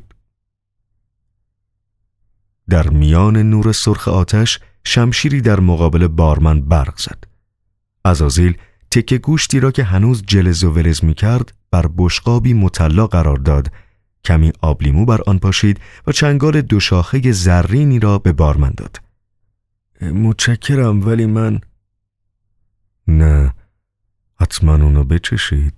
در میان نور سرخ آتش شمشیری در مقابل بارمن برق زد. عزازیل تکه گوشتی را که هنوز جلز و ولز می کرد بر بشقابی مطلا قرار داد، کمی آب لیمو بر آن پاشید و چنگال دو شاخه زرینی را به بارمن داد. متشکرم، ولی من... نه، حتما اونو بچشید.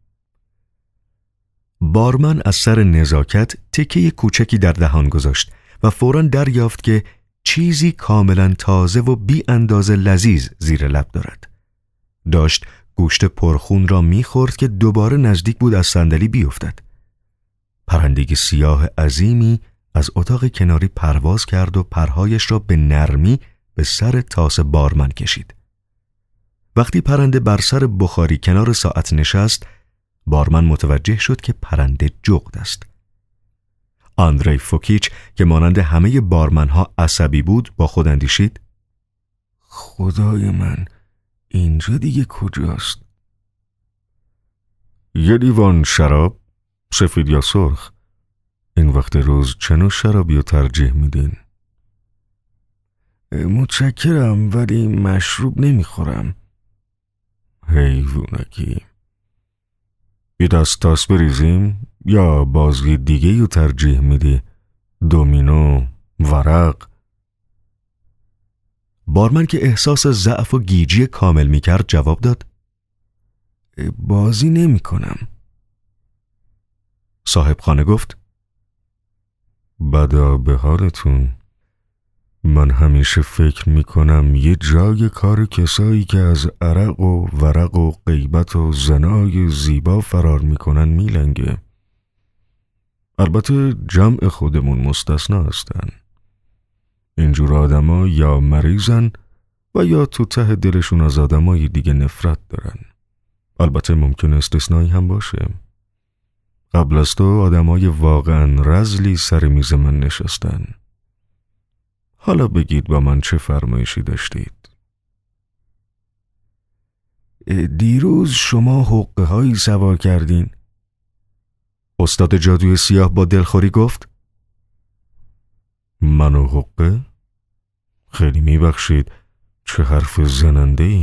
بارمن از سر نزاکت تکه کوچکی در دهان گذاشت و فوراً دریافت که چیزی کاملا تازه و بی اندازه لذیذ زیر لب دارد. داشت گوشت پرخون را می‌خورد که دوباره نزدیک بود از صندلی بیفتد. پرندگی سیاه عظیمی از اتاق کناری پرواز کرد و پرهایش را به نرمی به سر تاس بارمن کشید. وقتی پرنده بر سر بخاری کنار ساعت نشست، بارمن متوجه شد که پرنده جغد است. آندری فوکیچ که مانند همه بارمنها عصبی بود با خود اندیشید: خدای من، اینجا دیگه کجاست؟ یه لیوان شراب، سفید یا سرخ؟ این وقت روز چه نوع شرابی رو ترجیح میدین؟ متشکرم، ولی مشروب نمیخورم. حیوونکی. یه دست تاس بریزیم یا بازی دیگه رو ترجیح میدی؟ دومینو، ورق؟ بارمن که احساس ضعف و گیجی کامل میکرد جواب داد: بازی نمی کنم. صاحب خانه گفت: بدا به حالتون. من همیشه فکر میکنم یه جای کار کسایی که از عرق و ورق و غیبت و زنای زیبا فرار میکنن میلنگه. البته جمع خودمون مستثنا هستن. اینجور آدما یا مریضن و یا تو ته دلشون از آدمای دیگه نفرت دارن. البته ممکن استثنایی هم باشه. قبل از تو آدمای واقعا رذلی سر میز من نشستن. حالا بگید با من چه فرمایشی داشتید؟ دیروز شما حقه هایی سوار کردین؟ استاد جادوی سیاه با دلخوری گفت: منو حقه؟ خیلی میبخشید، چه حرف زننده ای؟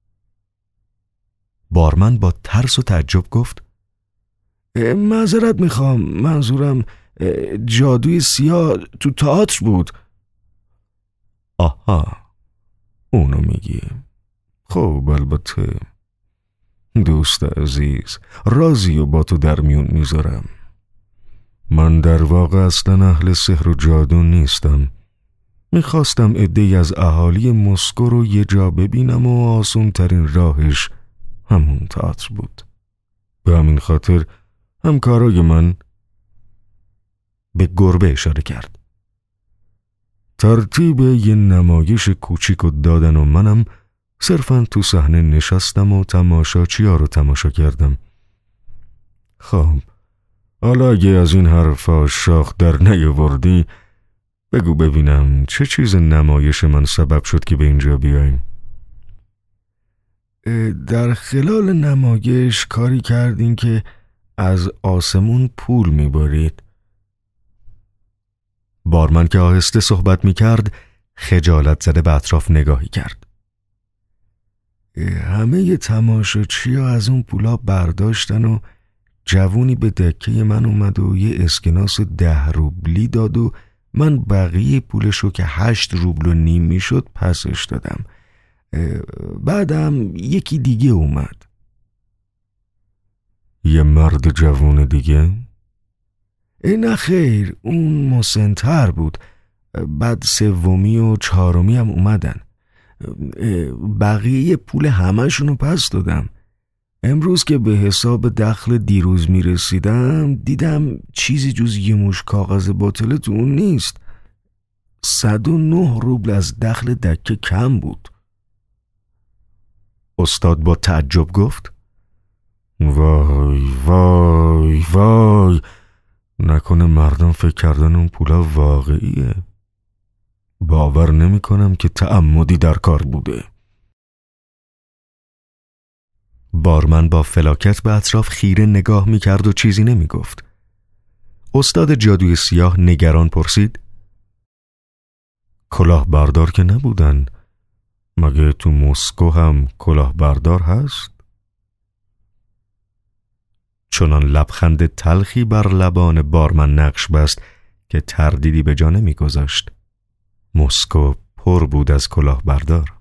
بارمن با ترس و تعجب گفت: معذرت میخوام، منظورم جادوی سیاه تو تئاتر بود. آها، اونو میگی. خب البته دوست عزیز، رازی و با تو در میون میذارم. من در واقع اصلا اهل سحر و جادو نیستم. میخواستم عده‌ای از اهالی مسکو رو یه جا ببینم و آسون ترین راهش همون تئاتر بود. به همین خاطر همکارای من... به گربه اشاره کرد. ترتیب یه نمایش کوچیک و دادن و منم صرفاً تو صحنه نشستم و تماشاچی‌ها رو تماشا کردم. خب حالا اگه از این حرفا شاخ در نیاوردی، بگو ببینم چه چیز نمایش من سبب شد که به اینجا بیایم؟ در خلال نمایش کاری کردین که از آسمون پول میبارید. بارمن که آهسته صحبت میکرد خجالت زده به اطراف نگاهی کرد. همه تماشاچی‌ها از اون پولا برداشتن و جوونی به دکه من اومد و یه اسکناس ده روبلی داد و من بقیه پولشو که هشت روبل و نیم میشد پسش دادم. بعدم یکی دیگه اومد. یه مرد جوون دیگه؟ نه خیر، اون مسن‌تر بود. بعد سومی و چهارمی هم اومدن. بقیه پول همه‌شونو پس دادم. امروز که به حساب دخل دیروز میرسیدم دیدم چیزی جز یه موش کاغذ باطله تو اون نیست. صد و نه روبل از دخل دکه کم بود. استاد با تعجب گفت: وای وای وای، نکنه مردم فکر کردن اون پولا واقعیه. باور نمی کنم که تعمدی در کار بوده. بارمن با فلاکت به اطراف خیره نگاه میکرد و چیزی نمیگفت. استاد جادوی سیاه نگران پرسید: کلاهبردار که نبودن، مگه تو مسکو هم کلاهبردار هست؟ چنان لبخند تلخی بر لبان بارمن نقش بست که تردیدی به جا نمیگذاشت. مسکو پر بود از کلاهبردار.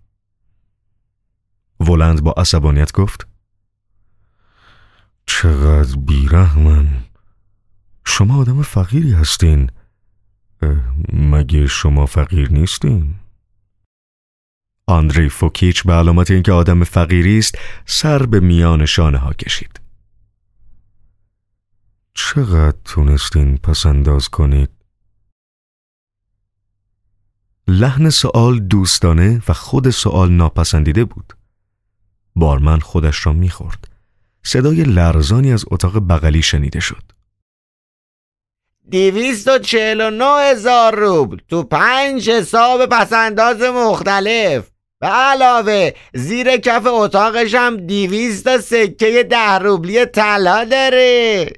ولند با عصبانیت گفت: چقدر بیرحمن. شما آدم فقیری هستین. مگه شما فقیر نیستین؟ آندری فوکیچ به علامت اینکه آدم فقیری است سر به میان شانه ها کشید. چقدر تونستین پس انداز کنید؟ لحن سوال دوستانه و خود سوال ناپسندیده بود. بارمن خودش را میخورد. صدای لرزانی از اتاق بغلی شنیده شد. دویست و چهل و نه هزار روبل تو پنج حساب پسنداز مختلف. و علاوه زیر کف اتاقش هم دویست تا سکه ده روبلی طلا داره.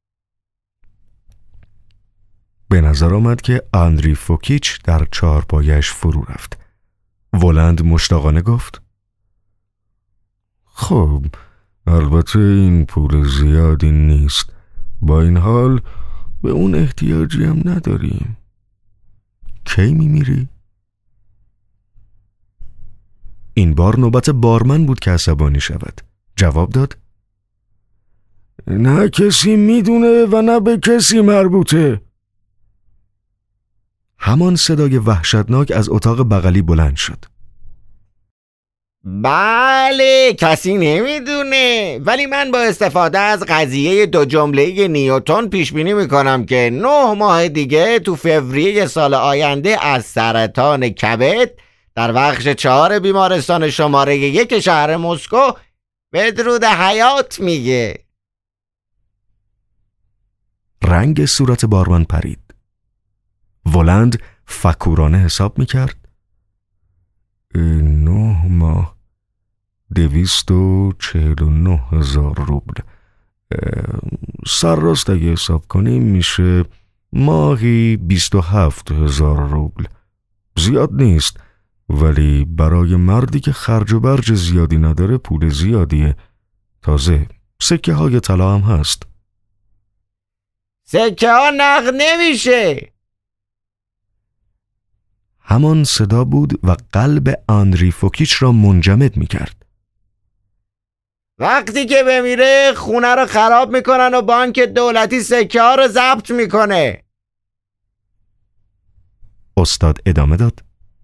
به نظر آمد که آندری فوکیچ در چهارپایش فرو رفت. ولند مشتاقانه گفت: خب البته این پول زیادی نیست، با این حال به اون احتیاجی هم نداریم. کی میمیری؟ این بار نوبت بارمن بود که عصبانی شود. جواب داد: نه کسی میدونه و نه به کسی مربوطه. همان صدای وحشتناک از اتاق بغلی بلند شد. بله کسی نمیدونه، ولی من با استفاده از قضیه دو جمله نیوتن پیش بینی میکنم که نه ماه دیگه تو فوریه سال آینده از سرطان کبد در بخش چهار بیمارستان شماره یک شهر مسکو بدرود حیات میگه. رنگ صورت بارمن پرید. ولند فکورانه حساب میکرد. نه ماه دویست و چهل و نه هزار روبل. سر راست اگه حساب کنیم میشه ماهی بیست و هفت هزار روبل. زیاد نیست، ولی برای مردی که خرج و برج زیادی نداره پول زیادیه. تازه سکه های طلا هم هست. سکه ها نقد نمیشه. همان صدا بود و قلب آندری فوکیچ را منجمد میکرد. وقتی که بمیره خونه رو خراب میکنن و بانک دولتی سکه ها رو ضبط میکنه. استاد ادامه داد: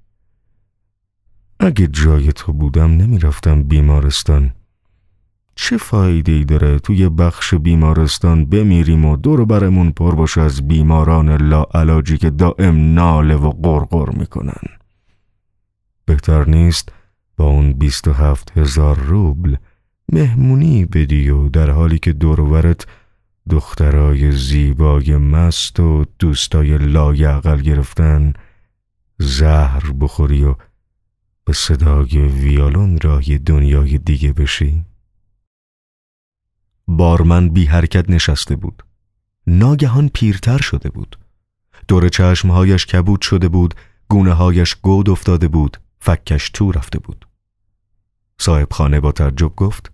اگه جای تو بودم نمیرفتم بیمارستان. چه فایده‌ای داره توی بخش بیمارستان بمیریم و دور برمون پر باشه از بیماران لاعلاجی که دائم ناله و غرغر میکنن؟ بهتر نیست با اون بیست و هفت هزار روبل مهمونی بدی و در حالی که دور و برت دخترای زیبای مست و دوستای لایعقل گرفتن زهر بخوری و به صدای ویولون راه دنیای دیگه بشی؟ بارمن بی حرکت نشسته بود. ناگهان پیرتر شده بود. دور چشمهایش کبود شده بود، گونه هایش گود افتاده بود، فکش تو رفته بود. صاحب خانه با تعجب گفت: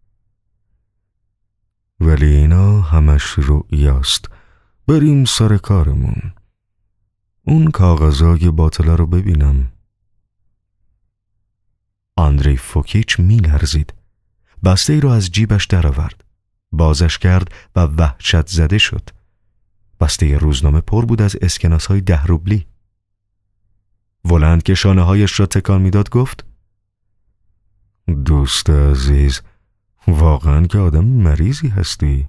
ولی اینا همش رؤیاست. بریم سر کارمون. اون کاغذای باطله رو ببینم. آندری فوکیچ می لرزید. بسته ای رو از جیبش درآورد. بازش کرد و وحشت زده شد. بسته روزنامه پر بود از اسکناس های ده روبلی. ولند که شانه هایش را تکان میداد گفت: دوست عزیز، واقعا که آدم مریضی هستی.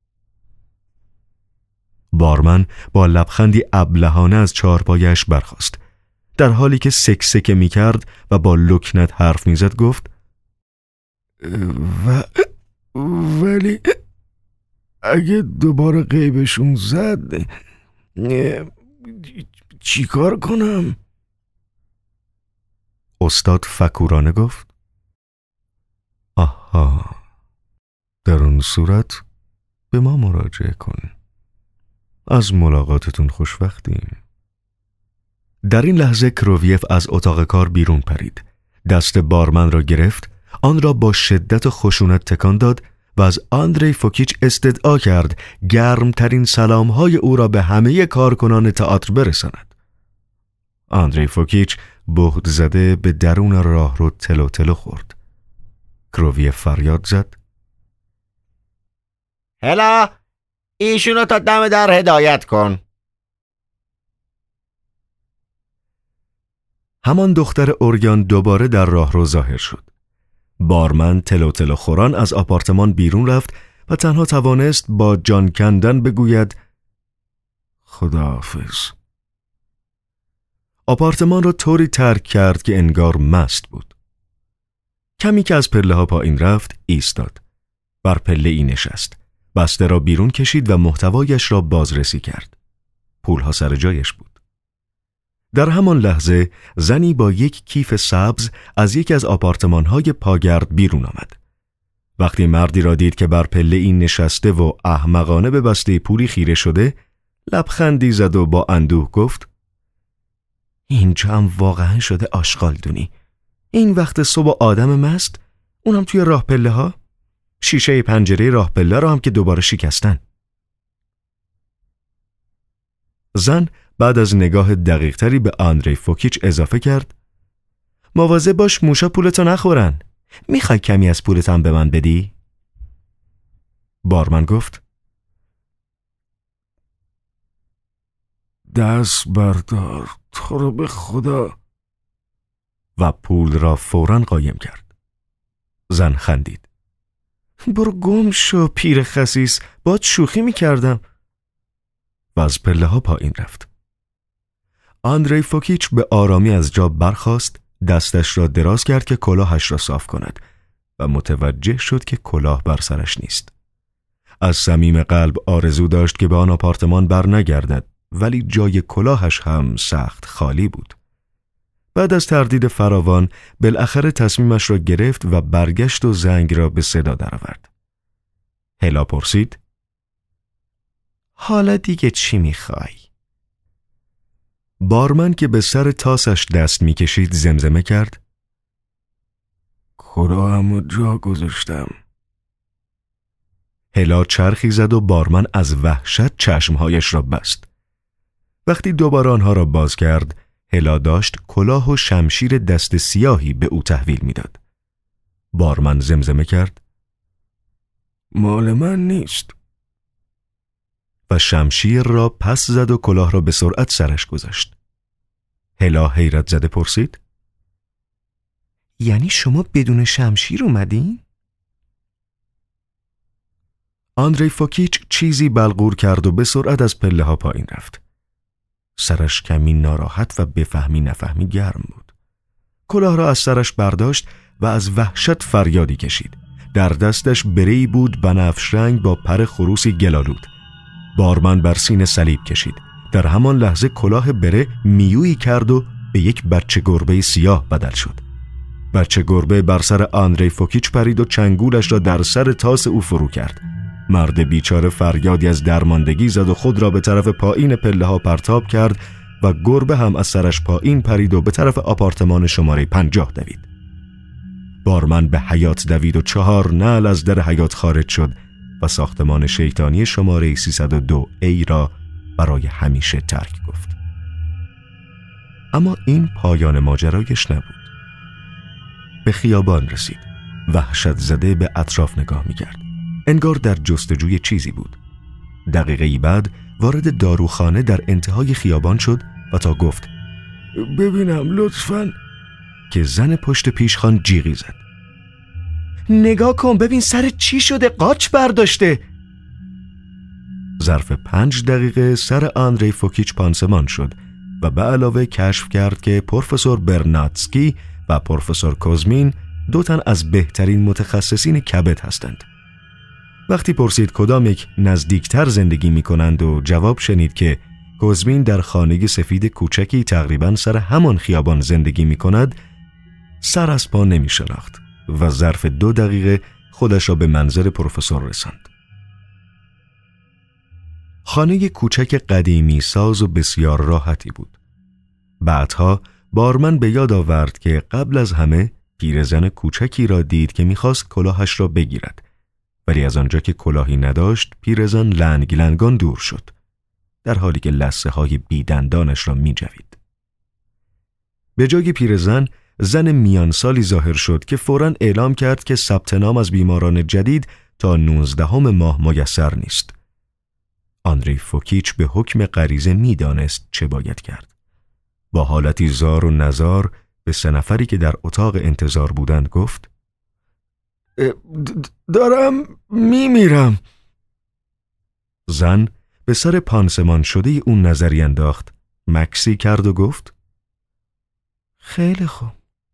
بارمن با لبخندی ابلهانه از چهارپایش برخاست. در حالی که سکسکه می کرد و با لکنت حرف می زد گفت: و... ولی اگه دوباره غیبشون زد چی کار کنم؟ استاد فکورانه گفت: آها، در اون صورت به ما مراجعه کن. از ملاقاتتون خوشوقتیم. در این لحظه کروویف از اتاق کار بیرون پرید. دست بارمن را گرفت، آن را با شدت و خشونت تکان داد و از آندری فوکیچ استدعا کرد گرمترین سلامهای او را به همه کارکنان تئاتر برساند. آندری فوکیچ بهت زده به درون راه رو تلو تلو خورد. کروویف فریاد زد: هلا، ایشونو تا دم در هدایت کن. همان دختر اورگان دوباره در راه رو ظاهر شد. بارمن تلو تلو خوران از آپارتمان بیرون رفت و تنها توانست با جان کندن بگوید خداحافظ. آپارتمان را طوری ترک کرد که انگار مست بود. کمی که از پله ها پایین رفت ایستاد. بر پله ای نشست. بسته را بیرون کشید و محتوایش را بازرسی کرد. پولها سر جایش بود. در همان لحظه زنی با یک کیف سبز از یکی از آپارتمان‌های پاگرد بیرون آمد. وقتی مردی را دید که بر پله این نشسته و احمقانه به بسته پولی خیره شده، لبخندی زد و با اندوه گفت: اینجا هم واقعا شده آشغالدونی. این وقت صبح آدم مست، اونم توی راه پله ها. شیشه پنجره راه پله را هم که دوباره شکستن. زن بعد از نگاه دقیق تری به آندری فوکیچ اضافه کرد: مواظب باش موشا پولتو نخورن. میخوای کمی از پولت هم به من بدی؟ بارمن گفت: دست بردار، تو رو به خدا، و پول را فوراً قایم کرد. زن خندید: برو گم شو پیر خسیس، باهات شوخی میکردم، و از پله ها پایین رفت. آندری فوکیچ به آرامی از جا برخاست، دستش را دراز کرد که کلاهش را صاف کند و متوجه شد که کلاه بر سرش نیست. از صمیم قلب آرزو داشت که به آن آپارتمان بر نگردد، ولی جای کلاهش هم سخت خالی بود. بعد از تردید فراوان بالاخره تصمیمش را گرفت و برگشت و زنگ را به صدا درآورد. هلا پرسید: حالا دیگه چی میخوای؟ بارمن که به سر تاسش دست میکشید زمزمه کرد: کلاهمو جا گذاشتم. هلا چرخی زد و بارمن از وحشت چشمهایش را بست. وقتی دوباره آنها را باز کرد، هلا داشت کلاه و شمشیر دست سیاهی به او تحویل میداد. بارمن زمزمه کرد: مال من نیست، و شمشیر را پس زد و کلاه را به سرعت سرش گذاشت. هلا حیرت زده پرسید: یعنی شما بدون شمشیر اومدین؟ آندری فوکیچ چیزی بلغور کرد و به سرعت از پله ها پایین رفت. سرش کمی ناراحت و بفهمی نفهمی گرم بود. کلاه را از سرش برداشت و از وحشت فریادی کشید. در دستش بره‌ای بود بنفش رنگ با پر خروسی گلالود. بارمن بر سینه صلیب کشید. در همان لحظه کلاه بره میویی کرد و به یک بچه گربه سیاه بدل شد. بچه گربه بر سر آندری فوکیچ پرید و چنگولش را در سر تاس او فرو کرد. مرد بیچاره فریادی از درماندگی زد و خود را به طرف پایین پله ها پرتاب کرد و گربه هم از سرش پایین پرید و به طرف آپارتمان شماره پنجاه دوید. بارمن به حیاط دوید و چهار نعل از در حیاط خارج شد و ساختمان شیطانی شماره سیصد و دو ای را برای همیشه ترک گفت. اما این پایان ماجرایش نبود. به خیابان رسید. وحشت زده به اطراف نگاه می‌کرد. انگار در جستجوی چیزی بود. دقیقه‌ای بعد وارد داروخانه در انتهای خیابان شد و تا گفت: ببینم لطفاً، که زن پشت پیشخوان جیغی زد: نگاه کن ببین سر چی شده، قاچ برداشته. ظرف پنج دقیقه سر آندری فوکیچ پانسمان شد و به علاوه کشف کرد که پروفسور برناتسکی و پروفسور کوزمین دو تن از بهترین متخصصین کبد هستند. وقتی پرسید کدام یک نزدیکتر زندگی می کنند و جواب شنید که کوزمین در خانه سفید کوچکی تقریباً سر همان خیابان زندگی می کند، سر از پا نمی شناخت و ظرف دو دقیقه خودش را به منزل پروفسور رساند. خانه کوچک قدیمی ساز و بسیار راحتی بود. بعدها بارمن به یاد آورد که قبل از همه پیرزن کوچکی را دید که می‌خواست کلاهش را بگیرد، ولی از آنجا که کلاهی نداشت پیرزن لنگ لنگان دور شد، در حالی که لثه های بیدندانش را می‌جوید. به جای پیرزن زن میان سالی ظاهر شد که فوراً اعلام کرد که ثبت نام از بیماران جدید تا نوزدهم ماه میسر نیست. آندری فوکیچ به حکم غریزه می‌دانست چه باید کرد. با حالتی زار و نزار به سه نفری که در اتاق انتظار بودند گفت: دارم میمیرم. زن به سر پانسمان شده اون نظری انداخت، مکسی کرد و گفت: خیلی خوب.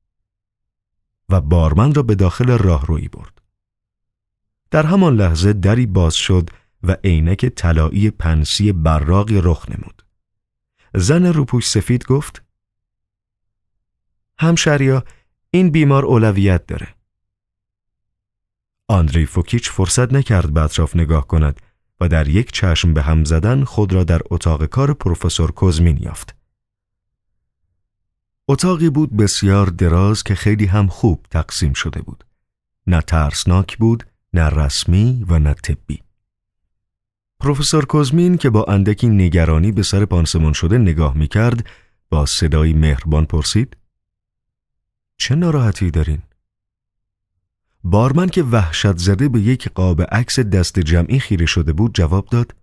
و بارمن را به داخل راهرویی برد. در همان لحظه دری باز شد و عینک طلایی پنسی براقی رخ نمود. زن روپوش سفید گفت: همشهریا، این بیمار اولویت داره. آندری فوکیچ فرصت نکرد به اطراف نگاه کند و در یک چشم به هم زدن خود را در اتاق کار پروفسور کوزمین یافت. اتاقی بود بسیار دراز که خیلی هم خوب تقسیم شده بود. نه ترسناک بود، نه رسمی و نه طبی. پروفسور کوزمین که با اندکی نگرانی به سر پانسمان شده نگاه می کرد، با صدای مهربان پرسید: چه ناراحتی دارین؟ بارمن که وحشت زده به یک قاب عکس دست جمعی خیره شده بود جواب داد: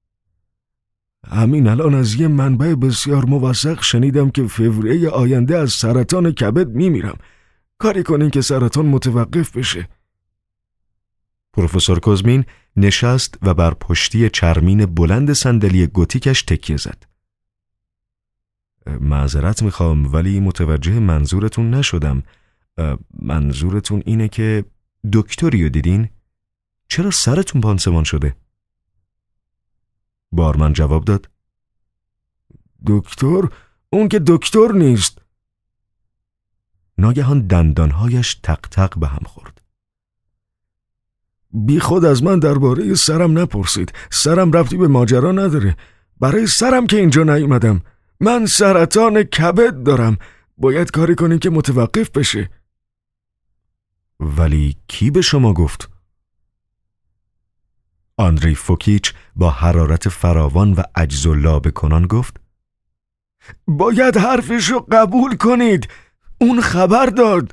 همین الان از یه منبع بسیار موثق شنیدم که فوریه آینده از سرطان کبد میمیرم. کاری کنین که سرطان متوقف بشه. پروفسور کوزمین نشست و بر پشتی چرمین بلند صندلی گوتیکش تکیه زد. معذرت میخوام ولی متوجه منظورتون نشدم. منظورتون اینه که دکتری رو دیدین؟ چرا سرتون پانسمان شده؟ بارمن جواب داد: دکتر؟ اون که دکتر نیست. ناگهان دندانهایش تق تق به هم خورد. بی خود از من درباره سرم نپرسید. سرم ربطی به ماجرا نداره. برای سرم که اینجا نیومدم. من سرطان کبد دارم. باید کاری کنین که متوقف بشه. ولی کی به شما گفت؟ آندری فوکیچ با حرارت فراوان و عجز و لابه کنان گفت: باید حرفشو قبول کنید. اون خبر داد.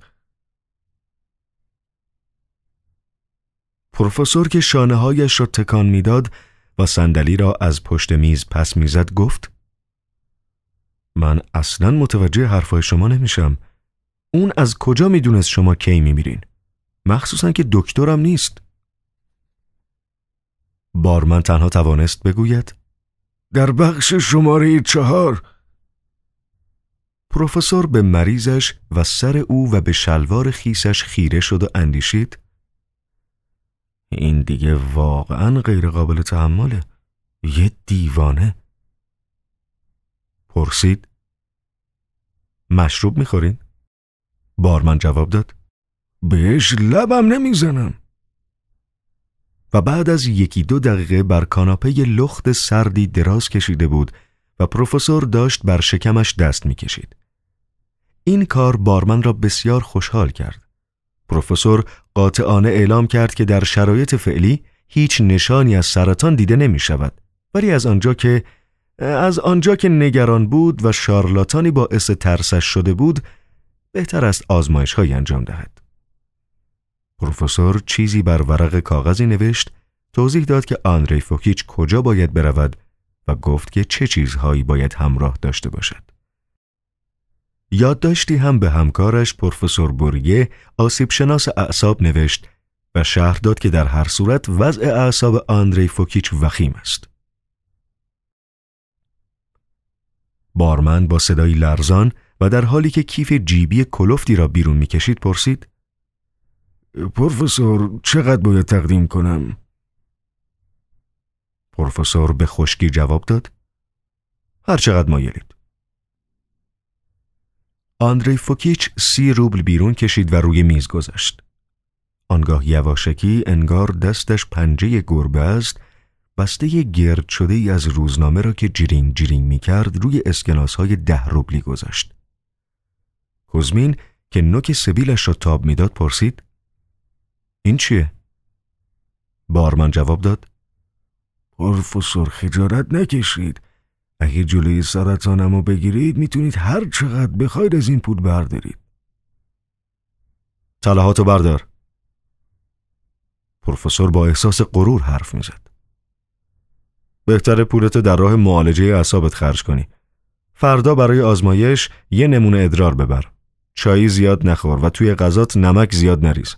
پروفسور که شانه هایش را تکان میداد و صندلی را از پشت میز پس میزد گفت: من اصلاً متوجه حرفای شما نمیشم. اون از کجا میدونست شما کی میمیرین؟ مخصوصاً که دکترم نیست. بارمن تنها توانست بگوید: در بخش شماره چهار. پروفسور به مریضش و سر او و به شلوار خیسش خیره شد و اندیشید: این دیگه واقعاً غیر قابل تحمله. یه دیوانه. پرسید: مشروب میخورین؟ بارمن جواب داد: بهش لبم نمیزنم. و بعد از یکی دو دقیقه بر کاناپه لخت سردی دراز کشیده بود و پروفسور داشت بر شکمش دست میکشید. این کار بارمن را بسیار خوشحال کرد. پروفسور قاطعانه اعلام کرد که در شرایط فعلی هیچ نشانی از سرطان دیده نمی شود، ولی از آنجا که از آنجا که نگران بود و شارلاتانی باعث ترسش شده بود، بهتر است آزمایش‌هایی انجام دهد. پروفسور چیزی بر ورق کاغذی نوشت، توضیح داد که آندری فوکیچ کجا باید برود و گفت که چه چیزهایی باید همراه داشته باشد. یادداشتی هم به همکارش پروفسور بوریه، آسیب شناس اعصاب نوشت و شرح داد که در هر صورت وضع اعصاب آندری فوکیچ وخیم است. بارمن با صدایی لرزان و در حالی که کیف جیبی کلفتی را بیرون می‌کشید پرسید: پروفسور چقدر باید تقدیم کنم؟ پروفسور به خشکی جواب داد: هر چقدر مایلید. آندری فوکیچ سی روبل بیرون کشید و روی میز گذاشت. آنگاه یواشکی انگار دستش پنجه گربه است، بسته گرد شده ای از روزنامه را که جرینگ جرینگ می کرد روی اسکناس های ده روبلی گذاشت. کوزمین که نوک سبیلش را تاب می داد پرسید: این چیه؟ بارمن جواب داد: پروفسور خجالت نکشید. اگه جلوی سرطانمو بگیرید میتونید هر چقدر بخواید از این پول بردارید. طلهاتو بردار. پروفسور با احساس غرور حرف میزد. بهتره پولتو در راه معالجه اعصابت خرج کنی. فردا برای آزمایش یه نمونه ادرار ببر. چای زیاد نخور و توی غذات نمک زیاد نریز.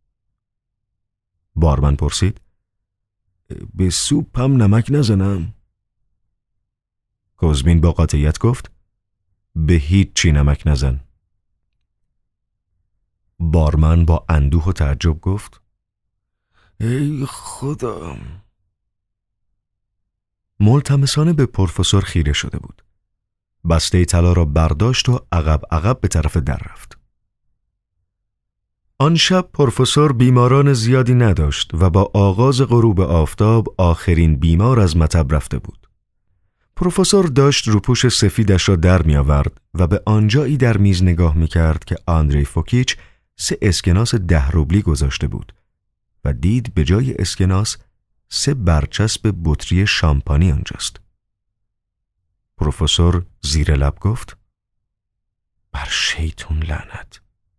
بارمن پرسید: به سوپ هم نمک نزنم؟ کوزمین با قاطعیت گفت: به هیچ چی نمک نزن. بارمن با اندوه و تعجب گفت: ای خدا. ملتمسانه به پروفسور خیره شده بود. بسته طلا را برداشت و عقب عقب به طرف در رفت. آن شب پروفسور بیماران زیادی نداشت و با آغاز غروب آفتاب آخرین بیمار از مطب رفته بود. پروفسور داشت روپوش سفیدش را در می آورد و به آنجایی در میز نگاه می کرد که آندری فوکیچ سه اسکناس ده روبلی گذاشته بود و دید به جای اسکناس سه برچسب بطری شامپانی آنجاست. پروفسور زیر لب گفت: بر شیطون لعنت.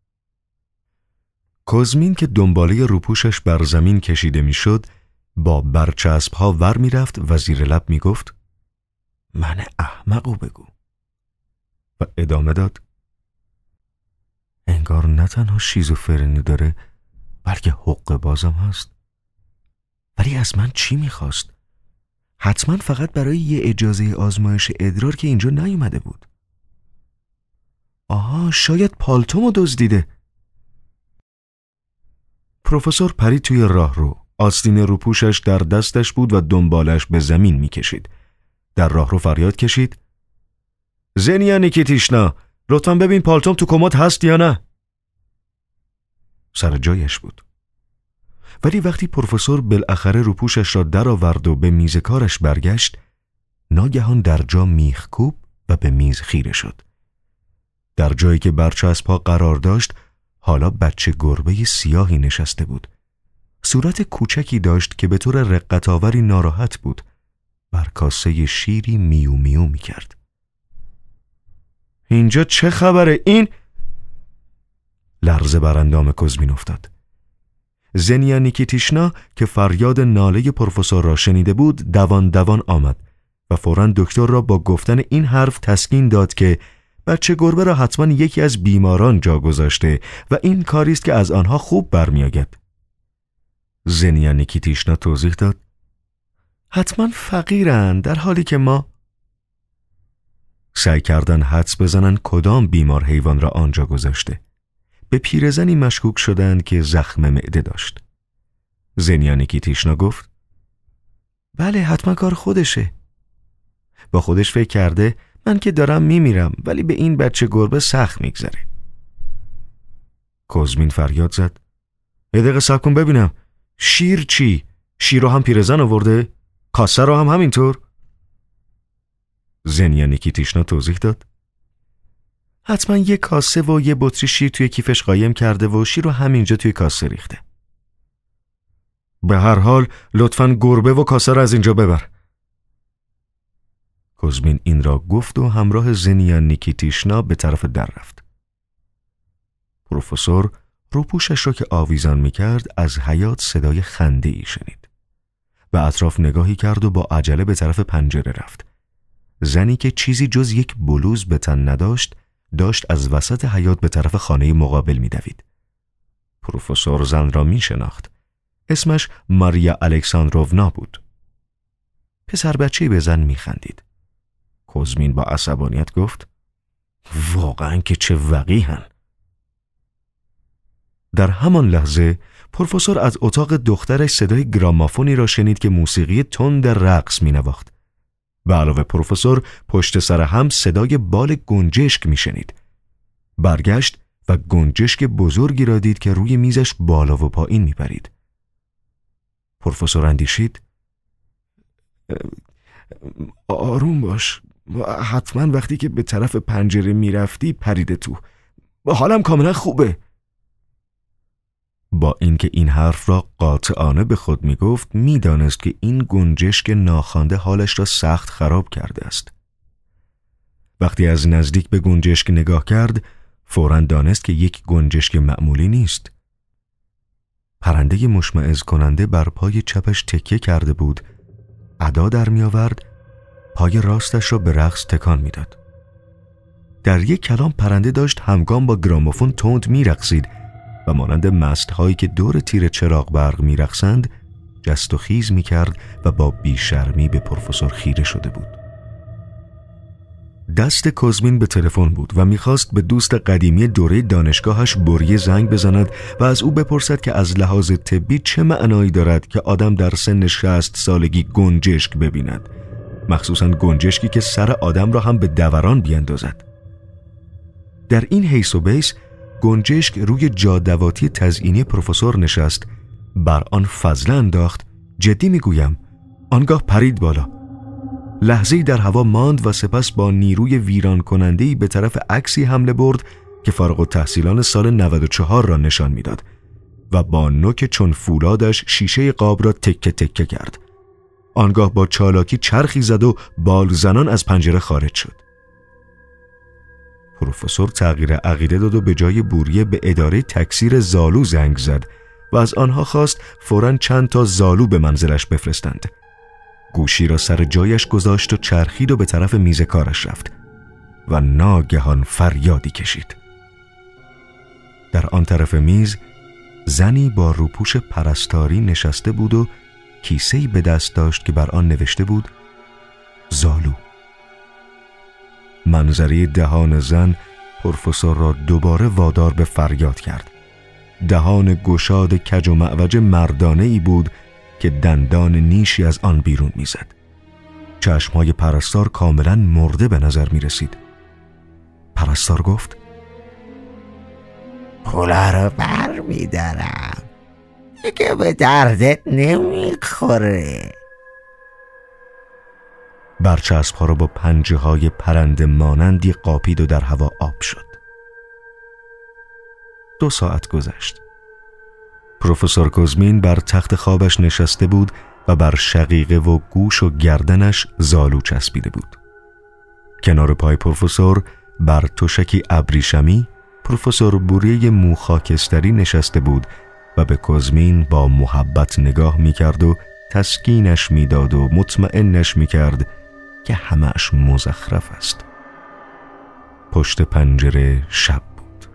کوزمین که دنباله روپوشش بر زمین کشیده میشد با برچسب ها ور می رفت و زیر لب می گفت: من احمقو بگو. و ادامه داد: انگار نه تنها شیزوفرنی داره بلکه حقه بازم هست. ولی از من چی میخواست؟ حتما فقط برای یه اجازه آزمایش ادرار که اینجا نیومده بود. آها، شاید پالتومو دزدیده. پروفسور پرید توی راه رو. آستین روپوشش در دستش بود و دنبالش به زمین میکشید. در راه رو فریاد کشید: زنیا نیکیتیشنا، لطفاً ببین پالتوم تو کمد هست یا نه؟ سر جایش بود. ولی وقتی پروفسور بالاخره روپوشش را در آورد و به میز کارش برگشت، ناگهان در جا میخ کوب و به میز خیره شد. در جایی که برچسب ها قرار داشت، حالا بچه گربه سیاهی نشسته بود. صورت کوچکی داشت که به طور رقت‌آوری ناراحت بود. بر کاسه شیری میو میو می کرد. اینجا چه خبره؟ این لرزه بر اندام کوزمین افتاد. زنیا نیکیتیشنا که فریاد ناله پروفسور را شنیده بود دوان دوان آمد و فوراً دکتر را با گفتن این حرف تسکین داد که بچه گربه را حتما یکی از بیماران جا گذاشته و این کاری است که از آنها خوب برمیآید. زنیا نیکیتیشنا توضیح داد: حتما فقیرن، در حالی که ما سعی کردن حدس بزنن کدام بیمار حیوان را آنجا گذاشته. به پیرزنی مشکوک شدند که زخم معده داشت. زنیا نیکیتیشنا گفت: بله، حتما کار خودشه. با خودش فکر کرده من که دارم میمیرم ولی به این بچه گربه سخت میگذره. کوزمین فریاد زد: یه دقیقه صبر کن ببینم. شیر چی؟ شیر رو هم پیرزن آورده؟ کاسه رو هم همینطور؟ زنیا نیکیتیشنا توضیح داد: حتما یه کاسه و یه بطری شیر توی کیفش قایم کرده و شیر رو همینجا توی کاسه ریخته. به هر حال لطفاً گربه و کاسه رو از اینجا ببر. کوزمین این را گفت و همراه زنیا نیکیتیشنا به طرف در رفت. پروفسور روپوشش را که آویزان می کرد از حیاط صدای خنده ای شنید. به اطراف نگاهی کرد و با عجله به طرف پنجره رفت. زنی که چیزی جز یک بلوز به تن نداشت داشت از وسط حیاط به طرف خانه مقابل می دوید. پروفسور زن را می شناخت. اسمش ماریا الکساندروونا بود. پسر بچه‌ای به زن می خندید. کوزمین با عصبانیت گفت: واقعاً که چه وقیحن. در همان لحظه پروفسور از اتاق دخترش صدای گرامافونی را شنید که موسیقی تند رقص می نواخت. به علاوه پروفسور پشت سر هم صدای بال گنجشک می شنید. برگشت و گنجشک بزرگی را دید که روی میزش بالا و پایین میپرید. پروفسور اندیشید. آروم باش، حتما وقتی که به طرف پنجره میرفتی پریده تو. حالم کاملا خوبه. با اینکه این حرف را قاطعانه به خود میگفت، میدانست که این گنجشک ناخوانده حالش را سخت خراب کرده است. وقتی از نزدیک به گنجشک نگاه کرد، فوراً دانست که یک گنجشک معمولی نیست. پرنده مشمئز کننده بر پای چپش تکیه کرده بود، ادا در می آورد، پای راستش را به رقص تکان می داد. در یک کلام پرنده داشت همگام با گراموفون تند می رقصید و مانند مست هایی که دور تیر چراغ برق می رقصند جست و خیز می کرد و با بیشرمی به پروفسور خیره شده بود. دست کوزمین به تلفن بود و میخواست به دوست قدیمی دوره دانشگاهش بوریه زنگ بزند و از او بپرسد که از لحاظ طبی چه معنایی دارد که آدم در سن شصت سالگی گنجشک ببیند، مخصوصاً گنجشکی که سر آدم را هم به دوران بیندازد. در این حیث و بیس گنجشک روی جادواتی تزئینی پروفسور نشست، بر آن فضله انداخت. جدی میگویم. آنگاه پرید بالا. لحظه‌ای در هوا ماند و سپس با نیروی ویران کننده‌ای به طرف عکسی حمله برد که فارغ التحصیلان سال نود و چهار را نشان میداد و با نوک چون فولادش شیشه قاب را تکه تکه کرد. آنگاه با چالاکی چرخی زد و بال زنان از پنجره خارج شد. پروفسور تغییر عقیده داد و به جای بوریه به اداره تکثیر زالو زنگ زد و از آنها خواست فوراً چند تا زالو به منزلش بفرستند. گوشی را سر جایش گذاشت و چرخید و به طرف میز کارش رفت و ناگهان فریادی کشید. در آن طرف میز زنی با روپوش پرستاری نشسته بود و کیسه‌ای به دست داشت که بر آن نوشته بود زالو. منظره دهان زن پروفسور را دوباره وادار به فریاد کرد. دهان گشاد کج و معوج مردانه ای بود که دندان نیشی از آن بیرون میزد. چشمهای پرستار کاملا مرده به نظر می رسید. پرستار گفت پولا رو بر می دارم، دیگه به دردت نمی خوره. برچسب‌ها را با پنجه های پرنده مانندی قاپید و در هوا آب شد. دو ساعت گذشت. پروفسور کوزمین بر تخت خوابش نشسته بود و بر شقیقه و گوش و گردنش زالو چسبیده بود. کنار پای پروفسور بر تشکی ابریشمی پروفسور بوریه مو خاکستری نشسته بود و به کوزمین با محبت نگاه می‌کرد و تسکینش می‌داد و مطمئنش می‌کرد که همه‌اش مزخرف است. پشت پنجره شب بود.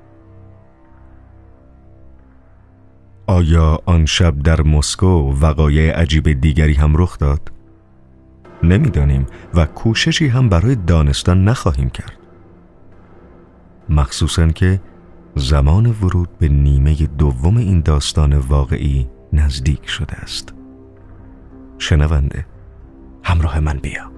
آیا آن شب در مسکو وقایع عجیب دیگری هم رخ داد؟ نمی‌دانیم و کوششی هم برای دانستن نخواهیم کرد. مخصوصاً که زمان ورود به نیمه دوم این داستان واقعی نزدیک شده است. شنونده، همراه من بیا.